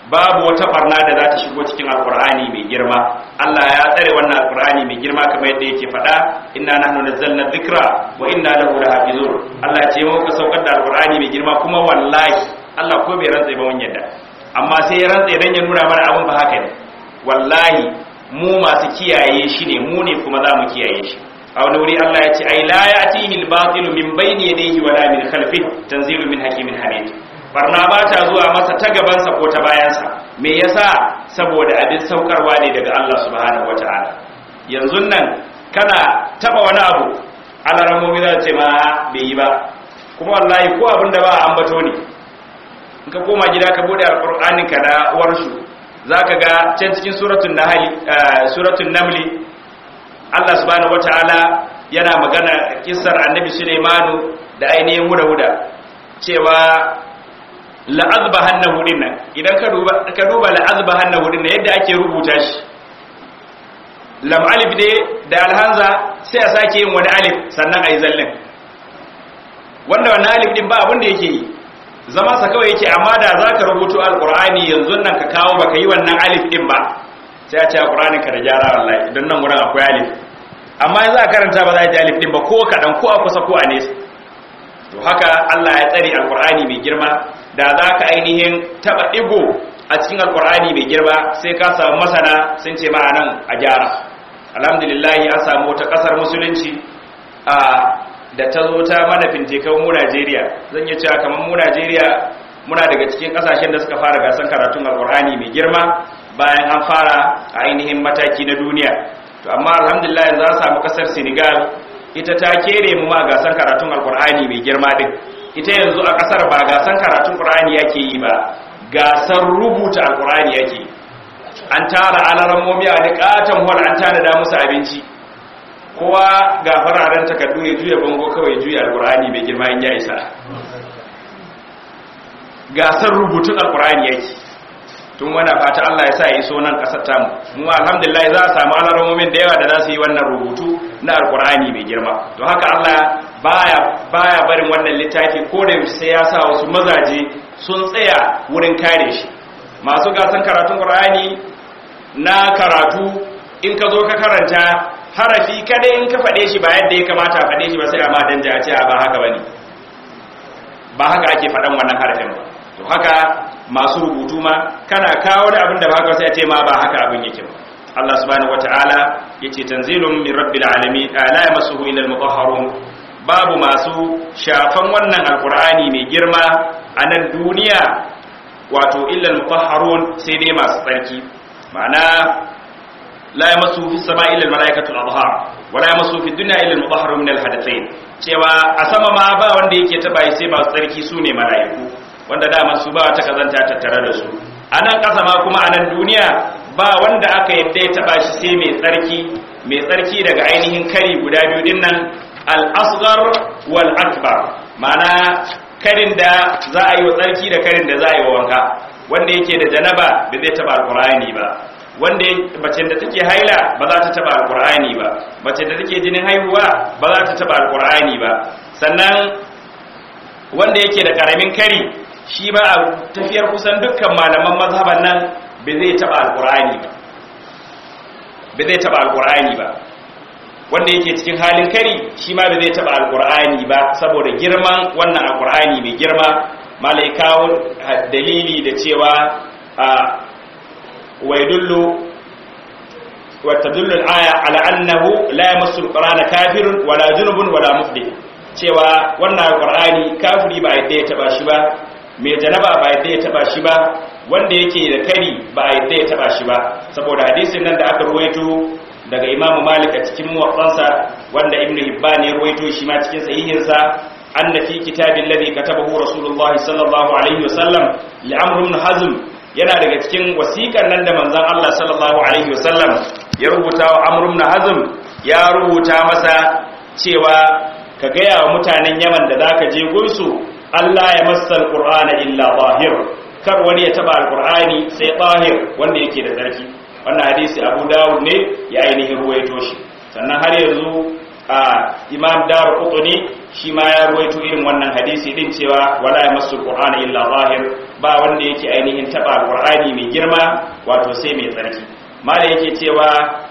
babu wata barna da za ta shigo cikin alqur'ani mai girma. Allah ya tsare wannan alqur'ani mai girma kamar yadda yake faɗa inna nahnu nazzalna dhikra wa inna lahu lahafizun. Allah ya ce mu ka saukar da alqur'ani mai girma kuma wallahi Allah ko bai rantsa ba mun yadda, amma sai ya rantsa dan ya nuna mana abin ba haka ne. Wallahi mu masu kiyaye shi ne, mu ne kuma za mu kiyaye shi. A wani wuri Allah ya ce ai la ya'tihi al-batilu min bayni yadayhi wala min khalfihi tanzilu min hakimin hamid. Barna ba ta zuwa masa ta gabansa ko ta bayansa. Me yasa? Saboda abin saukarwa ne daga Allah subhanahu wataala. Yanzu nan kana taba wani abu alaramomi za ce ma bai yi ba, kuma wallahi ko abin da ba ambato ne. In ka koma gida ka bude alqur'anin ka da warshu zaka ga can cikin suratul nahl suratul naml Allah subhanahu wataala yana magana kissar annabi Sulaimanu da ainihin huda-huda cewa la'azbahannahu dinnan, idan ka duba ka duba la'azbahannahu dinnan yadda ake rubuta shi, lam alif dai da alhanza sai a sake yin wani alif sannan ayi zallin, wanda wannan alif din ba abin da yake yi zama sa kawai yake. Amma da zaka rubuto alqur'ani yanzu nan ka kawo baka yi wannan alif din ba sai a ce alqur'anin ka da gyara wallahi, idan nan wurin akwai alif. Amma yanzu a karanta ba za a ji alif din ba ko kadan ko a kusa ko a nesa. To haka Allah ya tsare alqur'ani mai girma. Da za ka ainihin taba digo a cikin alqur'ani mai girma sai ka samu masana sun ce ma nan a gyara. Alhamdulillah an samu wata kasar musulunci a da ta zo ta mana fintekan mu Najeriya. Zan yi cewa kamar mu Najeriya muna daga cikin kasashen da suka fara gasan karatun alqur'ani mai girma bayan an fara a ainihin mataki na duniya. To amma alhamdulillah yanzu an samu kasar Senegal, ita ta kere mu ma gasan karatun alqur'ani mai girma din. Ita yanzu a kasar ba gasan karatun qur'ani yake yi ba, gasar rubuta alqur'ani yake. An tara alarammomi a dukatan hol, an tana da musu abinci, kowa ga fararen takardu ya juya bango kawai juya alqur'ani mai girma in ya isa. Gasar rubutun alqur'ani yake. Tun wana fata Allah ya sa ya iso nan kasar tamu, mu alhamdulillah za a samu alamomin da yawa da za su yi wannan rubutu na alqur'ani mai girma. To haka Allah baya baya barin wannan littafi ko da sai ya sa wasu mazaje sun tsaya wurin kare shi. Masu gasan karatun qur'ani na karatu, in ka zo ka karanta harafi kada in ka fade shi ba yadda ya kamata a fade shi ba sai amma dan ja ce ba haka bane, ba haka ake fadan wannan harafin ba. To haka masu rubutu ma kana kawo da abin da ba haka sai a ce ma ba haka abin yake ba. Allah subhanahu wataala yace tanzilun min rabbil alamin la yamassuhu illa al-mutahharun. Babu masu shafan wannan alqur'ani mai girma a nan duniya wato illa al-mutahharun, sai dai masu tsarki. Ma'ana la yamassuhu fis sama'i illa al-mala'ikatu al-adhhar wa la yamassuhu fid dunya illa al-mutahharun min al-hadathain. Cewa a sama ma ba wanda yake taba sai masu tsarki sune mala'iku, wanda daman su ba wata kazanta tattare da su. A nan ƙasa ma kuma a nan duniya ba wanda aka yadda ya taba shi sai mai tsarki, mai tsarki daga ainihin kari guda biyu din nan, al-asghar wal akbar. Ma'ana karin da za a yi wa tsarki da karin da za a yi wa wanka. Wanda yake da janaba ba zai taba alqur'ani ba, wanda mace da take haila ba za ta taba alqur'ani ba, mace da take jinin haihuwa ba za ta taba alqur'ani ba. Sannan wanda yake da karamin kari shi ba a tafiyar kusan dukkan malaman mazhaban nan ba zai taba alqur'ani ba, ba zai taba alqur'ani ba. Wanda yake cikin halin kari shi ma ba zai taba alqur'ani ba, saboda girman wannan alqur'ani mai girma. Malai kawo dalili da cewa a waidullu wa tadullu al-aya ala annahu la yamassu al-qur'ana kafirun wala junubun wala mufdi. Cewa wannan alqur'ani kafiri ba yadda ya taba shi ba, mai janaba ba yadda ya taba shi ba, wanda yake da kari ba yadda ya taba shi ba. Saboda hadisin nan da aka ruwaito daga Imam Malik a cikin muwaffaqansa, wanda Ibn Hibban ya ruwaito shi ma cikin sahihinsa, anna fi kitabil ladhi katabahu Rasulullahi sallallahu alaihi wasallam li Amr ibn Hazm, yana daga cikin wasiƙar nan da manzon Allah sallallahu alaihi wasallam ya rubuta wa Amr ibn Hazm, ya rubuta masa cewa ka gaya wa mutanen Yaman da zaka je gunsu, Allah ya massa alqur'ana illa zahir, kar wani ya taba alqur'ani sai zahir wanda yake da tsarki. Wannan hadisi Abu Dawud ne ya ainihin ruwaito shi. Sannan har yanzu imam Daraqutni shi ma ya ruwaito irin wannan hadisi din cewa wala yamassu alqur'ana illa zahir, ba wanda yake ainihin taba alqur'ani mai girma wato sai mai tsarki. mala yake cewa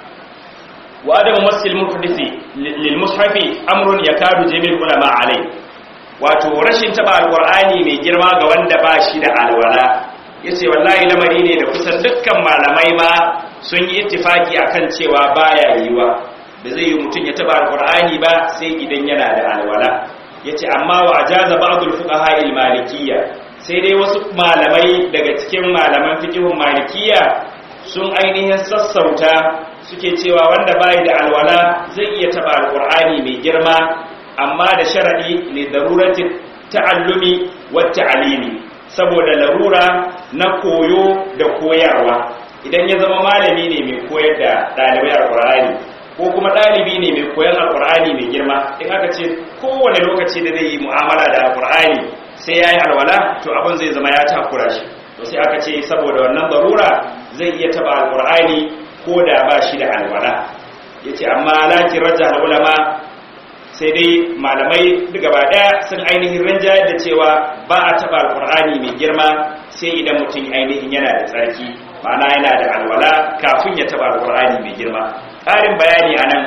wa adamu masil muhdisi lil mushafi amrun yakadu jami'ul ulama alai, wato rashin taba alqur'ani mai girma ga wanda ba shi da alwala yace wallahi lamari ne da kusan dukkan malamai ma sun yi ittifaki akan cewa baya yiwa, da zai yi mutum ya taba alqur'ani ba sai idan yana da alwala. yace amma wa ajaza ba'dul fuqaha al malikiyya, sai dai wasu malamai daga cikin malaman fiqhun malikiyya sun ainihin sassauta, suke cewa wanda bai da alwala zai iya taba alqur'ani mai girma, amma da sharadi ne daruratin ta'allumi wa ta'limi, saboda larura na koyo da koyarwa. idan ya zama malami ne mai koyar da dalibai alqur'ani ko kuma dalibi ne mai koyan alqur'ani mai girma, in aka ce kowane lokaci da zai yi mu'amala da alqur'ani sai yayi alwala, to abin zai zama ya takura shi. to sai aka ce saboda wannan darura zai iya taba alqur'ani ko da ba shi da alwala. yace amma lakin rajah ulama, sai dai malamai duka ba daya sun ainihin ranjayar da cewa ba a taba alqur'ani mai girma sai idan mutum ainihin yana da tsarki, ma'ana yana da alwala kafin ya taba alqur'ani mai girma. ƙarin bayani anan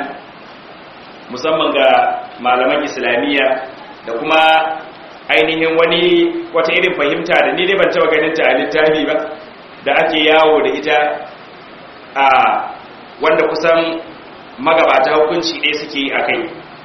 musamman ga malaman islamiyya da kuma ainihin wani wata irin fahimta da ni dai ban taba ganin ta a littafi ba, da ake yawo da ita a wanda kusan magabata hukunci ɗaya suke yi a kai.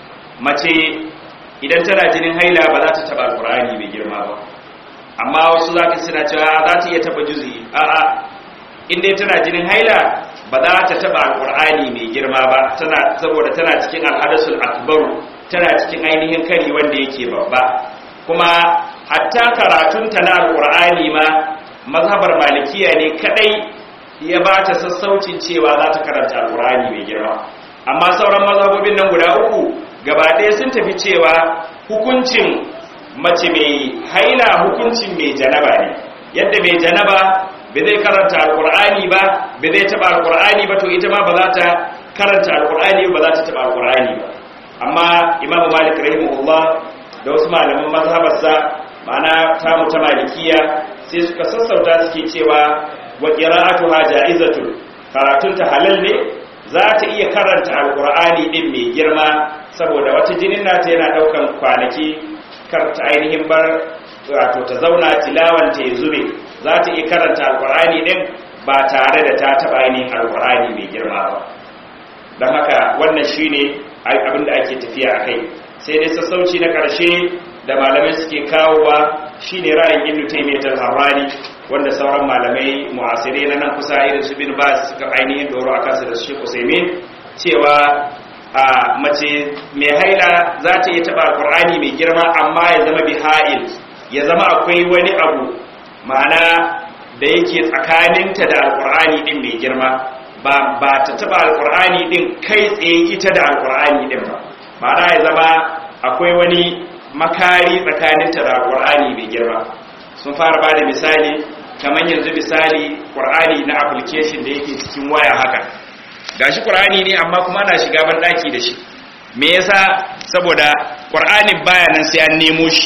mace idan tana jinin haila ba za ta taba alqur'ani mai girma ba, amma wasu zaka suna cewa za ta iya taba juz'i. a'a, inda tana jinin haila ba za ta taba alqur'ani mai girma ba, tana saboda tana cikin alhadasul akbar, tana cikin ainihin kari wanda yake babba. kuma hatta karatunta na alqur'ani ma mazhabar malikiya ne kadai ya ba ta sassaucin cewa za ta karanta alqur'ani mai girma, amma sauran mazhabobin nan guda uku gaba ɗaya sun tafi cewa hukuncin mace mai haila hukuncin mai janaba ne. yadda mai janaba ba zai karanta alqur'ani ba, ba zai taba alqur'ani ba, to ita ma ba za ta karanta alqur'ani ba, za ta taba alqur'ani ba. amma imamu malik rahimahullah da wasu malaman mazhabarsa, ma'ana tamu ta malikiya, sai suka sassauta suke cewa wa qira'atuha ja'izatun, karatunta halal ne, za ta iya karanta alqur'ani din mai girma, saboda wata jinin nata yana daukan kwanaki kar ta ainihin bar wato ta zauna tilawan ta ya zube, za ta iya karanta alqur'ani din ba tare da ta taba ainihin alqur'ani mai girma ba. don haka wannan shine abin da ake tafiya akai. sai dai sassauci na karshe da malamai suke kawowa shine ra'ayin Ibn Taymiyyah al-Harrani, wanda sauran malamai mu'asirai na nan kusa irin su bin Baz suka ainihin doro akan su da Sheikh Usaimin, cewa a mace mai haila za ta iya taba alqur'ani mai girma, amma ya zama biha'il, ya zama akwai wani abu ma'ana da yake tsakaninta da alqur'ani din mai girma, ba ba ta taba alqur'ani din kai tsaye ita da alqur'ani din ba, ma'ana ya zama akwai wani makari tsakaninta da alqur'ani mai girma. sun fara ba da misali kamar yanzu misali qur'ani na application da yake cikin waya haka, gashi qur'ani ne amma kuma ana shiga ban daki da shi. me yasa? saboda qur'anin baya nan sai an nemo shi,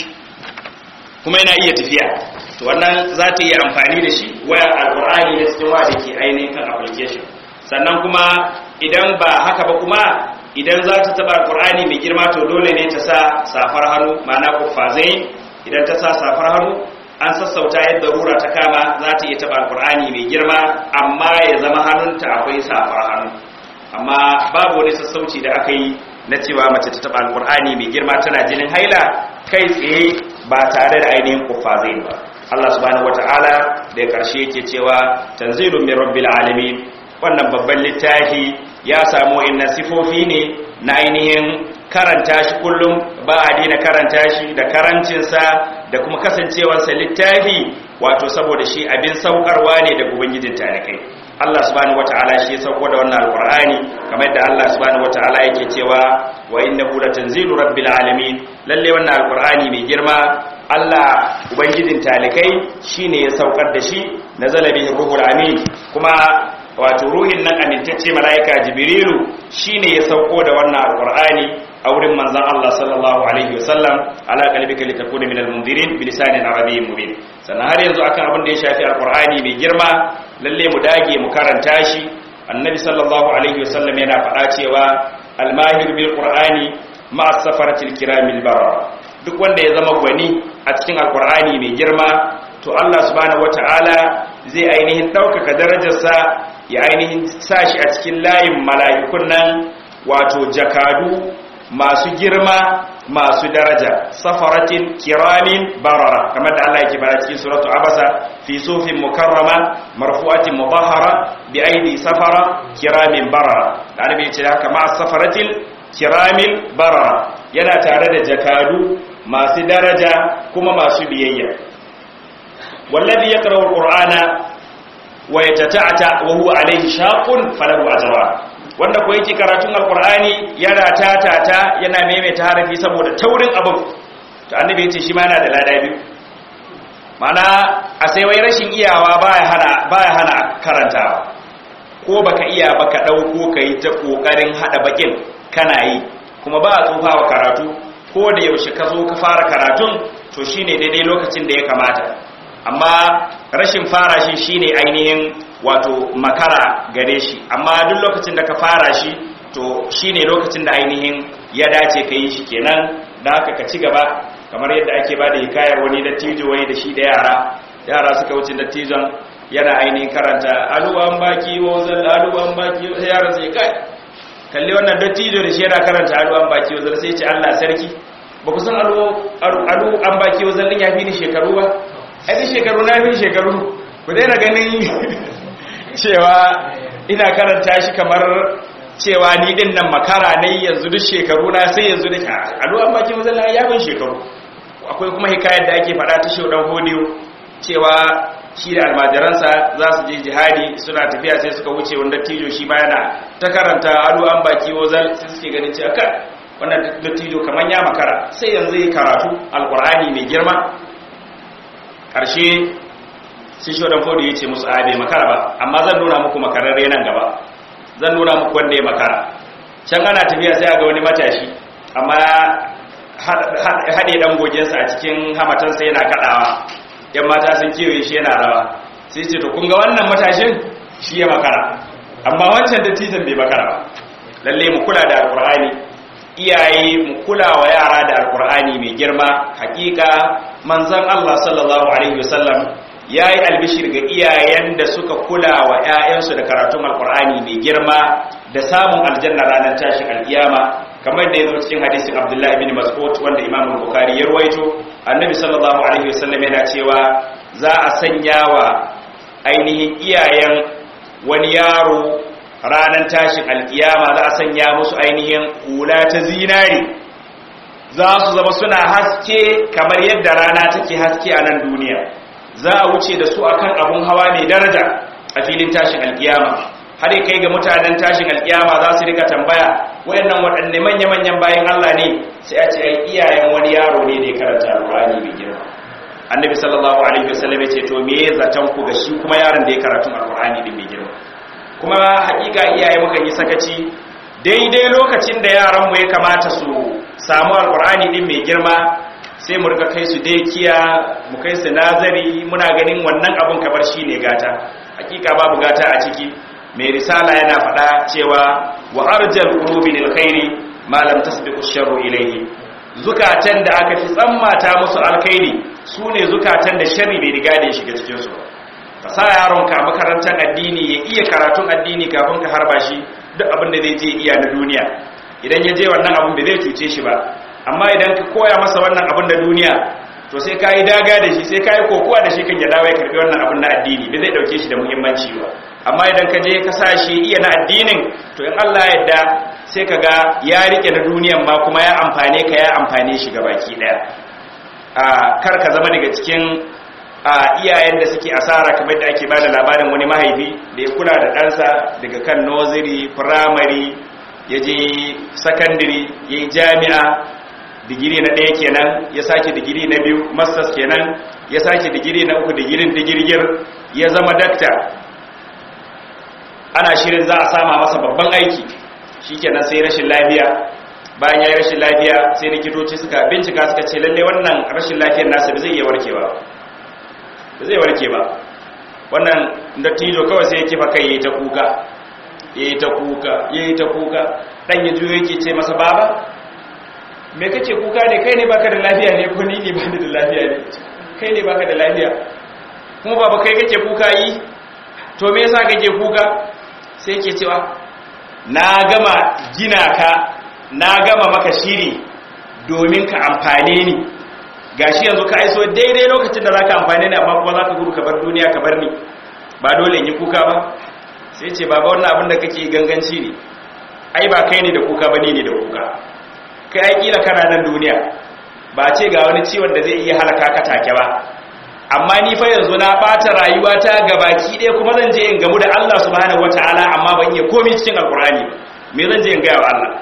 kuma yana iya tafiya, to wannan za ta iya amfani da shi waya alqur'ani ne cikin waya da ke ainihin kan application. sannan kuma idan ba haka ba, kuma idan za ta taba alqur'ani mai girma, to dole ne ta sa safar hannu, ma'ana kuffazai. idan ta sa safar hannu an sassauta yadda rura ta kama, za ta iya taba alqur'ani mai girma, amma ya zama hannunta akwai safar hannu. amma babu wani sassauci da aka yi na cewa mace ta taba alqur'ani mai girma tana jinin haila kai tsaye ba tare da ainihin kuffazai ba. Allah subhanahu wataala da ya karshe yake cewa tanzilun min rabbil alamin, wannan babban littafi ya samu inna sifofi ne na ainihin karanta shi kullum, ba a daina karanta shi da karancinsa da kuma kasancewarsa littafi, wato saboda shi abin saukarwa ne daga ubangijin talikai. Allah subhanahu wataala shi ya sauko da wannan alqur'ani, kamar da Allah subhanahu wataala yake cewa wa innahu latanzilu rabbil alamin, lalle wannan alqur'ani mai girma Allah ubangijin talikai shine ya saukar da shi, nazala bihi ruhul amin, kuma wato ruhin nan amintacce malaika jibrilu shine ya sauko da wannan alqur'ani a wurin manzon Allah sallallahu alaihi wasallam ala qalbika litakuna minal mundirin bilisanin arabiyyin mubin. Sannan har yanzu akan abin da ya shafi alqur'ani mai girma, lalle mu dage mu karanta shi. Annabi sallallahu alaihi wasallam yana faɗa cewa almahir bil qur'ani ma'a safaratil kiramil barara. Duk wanda ya zama gwani a cikin alqur'ani mai girma, to Allah subhanahu wataala zai ainihin ɗaukaka darajarsa, ya ainihin sa shi a cikin layin mala'ikun nan, wato jakadu masu girma masu daraja, safaratin kiramin barara, kamar da Allah yake fara cikin suratu abasa, fi sufin mukarrama marfu'atin mutahhara bi aidi safara kiramin barara. Da annabi ya ce haka ma safaratil kiramin barara, yana tare da jakadu masu daraja kuma masu biyayya. wallazi yaqra'u alqur'ana wa yatata'ata wa huwa alayhi shaqun falahu ajran. Wanda ko yake karatun alqur'ani yana tatata yana maimaita harafi saboda taurin abin, to annabi yace shi ma yana da lada biyu. Mana a sai wai rashin iyawa baya hana baya hana karantawa, ko baka iya baka dauko kai ta kokarin hada bakin kana yi, kuma ba a tsufa wa karatu. Ko da yaushe ka zo ka fara karatun, to shine daidai lokacin da ya kamata. Amma rashin fara shi shine ainihin wato makara gare shi, amma duk lokacin da ka fara shi to shine lokacin da ainihin ya dace ka yi shi kenan. Da haka ka ci gaba, kamar yadda ake ba da hikayar wani dattijo wani da shi da yara yara suka wuce dattijon yana ainihin karanta aluwan baki wazal aluwan baki, sai yaran sai kai kalli wannan dattijo da shi yana karanta aluwan baki wazal, sai ce Allah sarki, ba ku san alu an baki wazal din ya fi ni shekaru ba? ai shekaru na fi shekaru, ku daina ganin cewa ina karanta shi kamar cewa ni din nan makara ne yanzu, duk shekaru na sai yanzu da alu an baki wazal ya fi shekaru. Akwai kuma hikayar da ake faɗa ta shehu dan hodiyo cewa shi da almajiransa za su je jihadi, suna tafiya sai suka wuce wanda dattijo shi ma yana ta karanta alu an baki wazal, sai suke ganin cewa kai wannan dattijo kaman ya makara, sai yanzu yi karatu alqur'ani mai girma. Karshe sai shehu dan hodiyo ya ce musu a bai makara ba, amma zan nuna muku makararre nan gaba, zan nuna muku wanda ya makara. Can ana tafiya sai ga wani matashi, amma haɗe ɗan gogensa a cikin hamatansa yana kaɗawa, yan mata sun kewaye shi yana rawa. Sai ce to kun ga wannan matashin shi ya makara, amma wancan dattijan bai makara ba. Lalle mu kula da alƙur'ani, iyaye mu kula wa yara da alƙur'ani mai girma. Hakika manzon Allah sallallahu alaihi wasallam yayi albishir ga iyayen da suka kula wa ƴaƴansu da karatun alƙur'ani mai girma da samun aljanna ranar tashin alkiyama, kamar da ya zo cikin hadisin Abdullah ibn Mas'ud wanda Imam Bukhari ya rawaito. Annabi sallallahu alaihi wasallam yana cewa za a sanya wa ainihin iyayen wani yaro ranar tashin alkiyama, za a sanya musu ainihin hula ta zinari, za su zama suna haske kamar yadda rana take haske a nan duniya. Za a wuce da su akan abun hawa mai daraja a filin tashin alkiyama, har ya kai ga mutanen tashin alkiyama za su rika tambaya wayannan waɗanne manya-manyan bayan Allah ne, sai a ce ai iyayen wani yaro ne da ya karanta alqur'ani mai girma. Annabi sallallahu alaihi wasallam ya ce to me zaton ku ga shi kuma yaron da ya karatu alqur'ani din mai girma? Kuma hakika iyaye mukan yi sakaci daidai lokacin da yaran mu ya kamata su samu alqur'ani din mai girma, sai mu rika kai su dekiya, mu kai su nazari, muna ganin wannan abun kamar shine gata. Hakika babu gata a ciki. Mai risala yana faɗa cewa wa arjal qulubi lil khairi ma lam tasbiqu sharru ilayhi. Zukatan da aka fi tsammata musu alkhairi sune zukatan da sharri bai riga da shiga cikin su. Ka sa yaron ka makarantar addini ya iya karatun addini kafin ka harba shi duk abin da zai je iya na duniya. Idan ya je wannan abin bai zai cuce shi ba. Amma idan ka koya masa wannan abin da duniya, to sai kai daga da shi, sai kai kokuwa da shi kan ya dawo ya karbi wannan abin na addini, bai zai dauke shi da muhimmanci ba. Amma idan ka je ka sa shi iya na addinin, to in Allah ya yarda sai ka ga ya rike na duniyan ma kuma ya amfane ka, ya amfane shi gabaki daya. A kar ka zama daga cikin iyayen da suke asara, kamar da ake bada labarin wani mahaifi da ya kula da ɗansa daga kan nursery, primary, ya je secondary, ya yi jami'a, digiri na ɗaya kenan, ya sake digiri na biyu, masters kenan, ya sake digiri na uku, digirin digirgir, ya zama dakta. Ana shirin za a sama masa babban aiki, shikenan sai rashin lafiya bayan ya yi rashin lafiya sai likitoci suka bincika suka ce lalle wannan rashin lafiyar nasa ba zai iya warkewa ba zai warke ba. Wannan dattijo kawai sai ya kifa kai yayi ta kuka yayi ta kuka yayi ta kuka dan ya juyo yake ce masa baba me kace kuka ne, kai ne baka da lafiya ne ko ni ne ba da lafiya ne? Kai ne baka da lafiya kuma baba kai kake kuka yi, to me yasa kake kuka? Sai yake cewa na gama gina ka, na gama maka shiri domin ka amfane ni, gashi yanzu ka aiso daidai lokacin da zaka amfane ni amma kuma zaka gudu ka bar duniya ka bar ni, ba dole in yi kuka ba? Sai ce baba wannan abin da kake ganganci ne, ai ba kai ne da kuka ba, ni ne da kuka. Kai ai kila kana nan duniya ba ce ga wani ciwon da zai iya halaka ka take ba, amma ni fa yanzu na bata rayuwata gabaki ɗaya kuma zan je in gamu da Allah subhanahu wataala amma ban iya komai cikin alkurani ba, me zan je in ga wa Allah?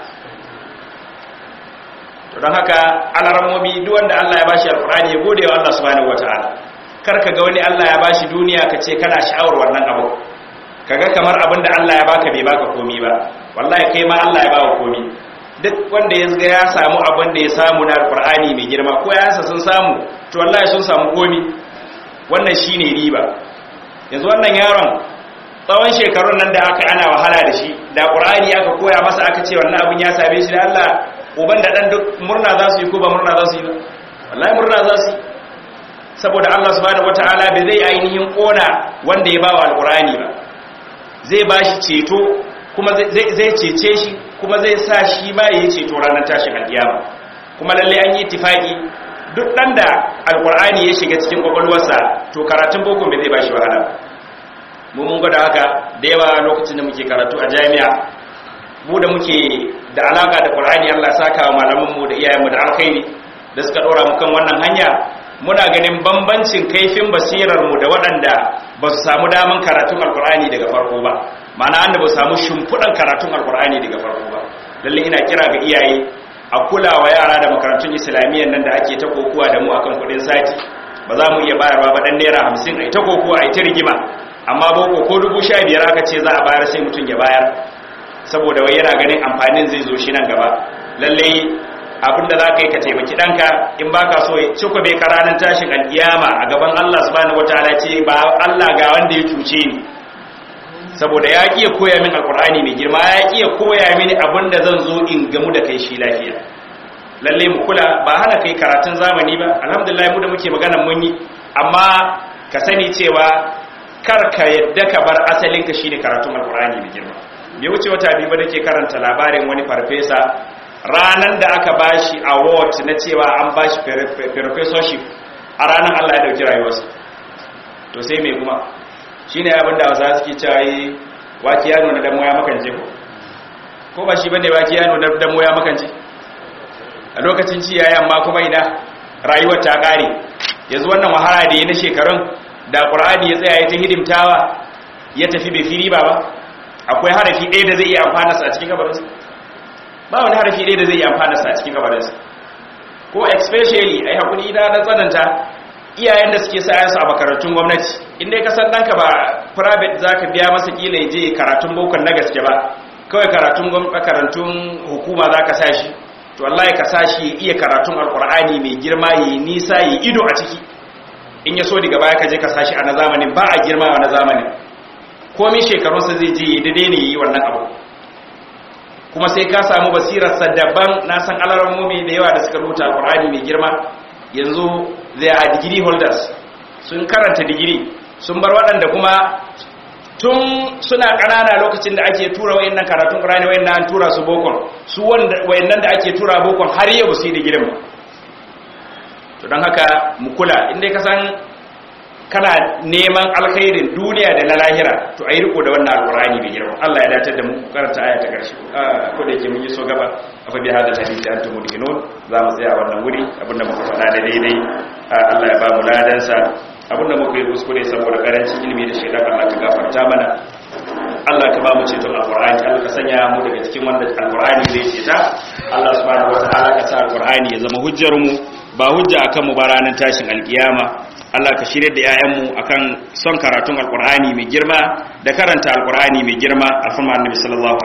To don haka alarammomi duk wanda Allah ya bashi alkurani ya gode wa Allah subhanahu wataala. Kar ka ga wani Allah ya bashi duniya ka ce kana sha'awar wannan abu, kaga kamar abin da Allah ya baka bai baka komai ba, wallahi kai ma Allah ya baka komai. Duk wanda ya ga ya samu abin da ya samu na alkurani mai girma ko yayansa sun samu, to wallahi sun samu komai. Wannan shine riba. Yanzu wannan yaron tsawon shekarun nan da aka ana wahala da shi, da Qur'ani aka koya masa aka ce wannan abin ya same shi, da Allah uban da dan duk murna za su yi ko ba murna za su yi ba? Wallahi murna za su yi, saboda Allah subhanahu wataala bai zai ainihin kona wanda ya bawa alqur'ani ba, zai bashi ceto kuma zai zai cece shi kuma zai sa shi ma yayi ceto ranar tashin alkiyama. Kuma lalle an yi ittifaki duk dan da alqur'ani ya shiga cikin kwakwalwarsa to karatun boko bai zai bashi wahala. Mu mun gwada haka da yawa lokacin da muke karatu a jami'a, mu da muke da alaka da Qur'ani, Allah ya saka wa malaman mu da iyayen mu da alkhairi da suka dora mu kan wannan hanya. Muna ganin bambancin kaifin basirar mu da waɗanda ba su samu daman karatun alqur'ani daga farko ba, ma'ana wanda ba su samu shimfudan karatun alqur'ani daga farko ba. Lalle ina kira ga iyaye a kula wa yara da makarantun islamiyyan nan da ake ta kokuwa da mu akan kudin sati. Ba za mu iya bayarwa ba, dan naira hamsin ai ta kokuwa ai ta rigima, amma boko ko dubu sha biyar aka ce za a bayar sai mutum ya bayar, saboda wai yana ganin amfanin zai zo shi nan gaba. Lalle abinda za ka yi ka taimaki ɗanka, in ba ka so ci ku bai karanin tashin alkiyama a gaban Allah subhanahu wataala ce ba Allah ga wanda ya cuce ni, saboda ya ƙiya koya min alkur'ani mai girma, ya ƙiya koya mini abinda zan zo in gamu da kai shi lafiya. Lalle mu kula, ba hana kai karatun zamani ba, alhamdulillah mu da muke magana mun yi, amma ka sani cewa kar ka yadda ka bar asalinka shine karatun alkur'ani mai girma. Bai wuce wata biyu ba nake karanta labarin wani farfesa ranan da aka bashi award na cewa an bashi professorship, a ranar Allah ya dauki rayuwarsa. To sai me kuma shine abin da wasu suke cewa yi waki ya nuna dan moya makance ko ko ba shi bane waki ya nuna dan moya makance? A lokacin ci yayi amma kuma ina rayuwar ta kare. Yanzu wannan wahala da yi na shekarun da Qur'ani ya tsaya ya ta hidimtawa ya tafi bai firi ba ba, akwai harafi ɗaya da zai iya amfana sa a cikin kabarinsa? Ba wani harafi ɗaya da zai iya amfana sa a cikin kabarinsa. Ko especially ai hakuri da dan tsananta iyayen da suke sa ayansu a makarantun gwamnati, inda ka san danka ba private zaka biya masa kila ya je karatun bokon na gaske ba, kawai karatun makarantun hukuma zaka sa shi, to wallahi ka sa shi iya karatun alqur'ani mai girma, yi nisa, yi ido a ciki. In ya so daga baya ka je ka sa shi a na zamanin, ba a girma a na zamanin, komai shekarunsa zai je daidai ne yi wannan abu. Kuma sai ka samu basirarsa daban. Na san alarmomi da yawa da suka rubuta alqur'ani mai girma yanzu they are degree holders, sun karanta digiri, sun bar waɗanda kuma tun suna ƙanana lokacin da ake tura wayannan karatun Qur'ani, wayannan an tura su bokon, su wanda wayannan da ake tura bokon har yau su yi digirin ba. To don haka mu kula, inda ka san kana neman alkhairin duniya da na lahira, to ayi riko da wannan alqur'ani mai girma. Allah ya dace da mu karanta aya ta karshe. Ko da yake mun yi so gaba, afa bi hadal hadisi antum mudhinun, za mu tsaya wannan wuri. Abinda muka faɗa da daidai Allah ya ba mu ladan sa, abinda muka yi kuskure saboda karancin ilimi da shaidan Allah ka gafarta mana. Allah ka ba mu ceton alqur'ani, Allah ka sanya mu daga cikin wanda alqur'ani zai ceta. Allah subhanahu wataala ka sa alqur'ani ya zama hujjar mu, ba hujja akan mu ba ranar tashin alkiyama. Allah ka shirye da 'ya'yanmu akan son karatun alqur'ani mai girma da karanta alqur'ani mai girma. Alhamdulillah sallallahu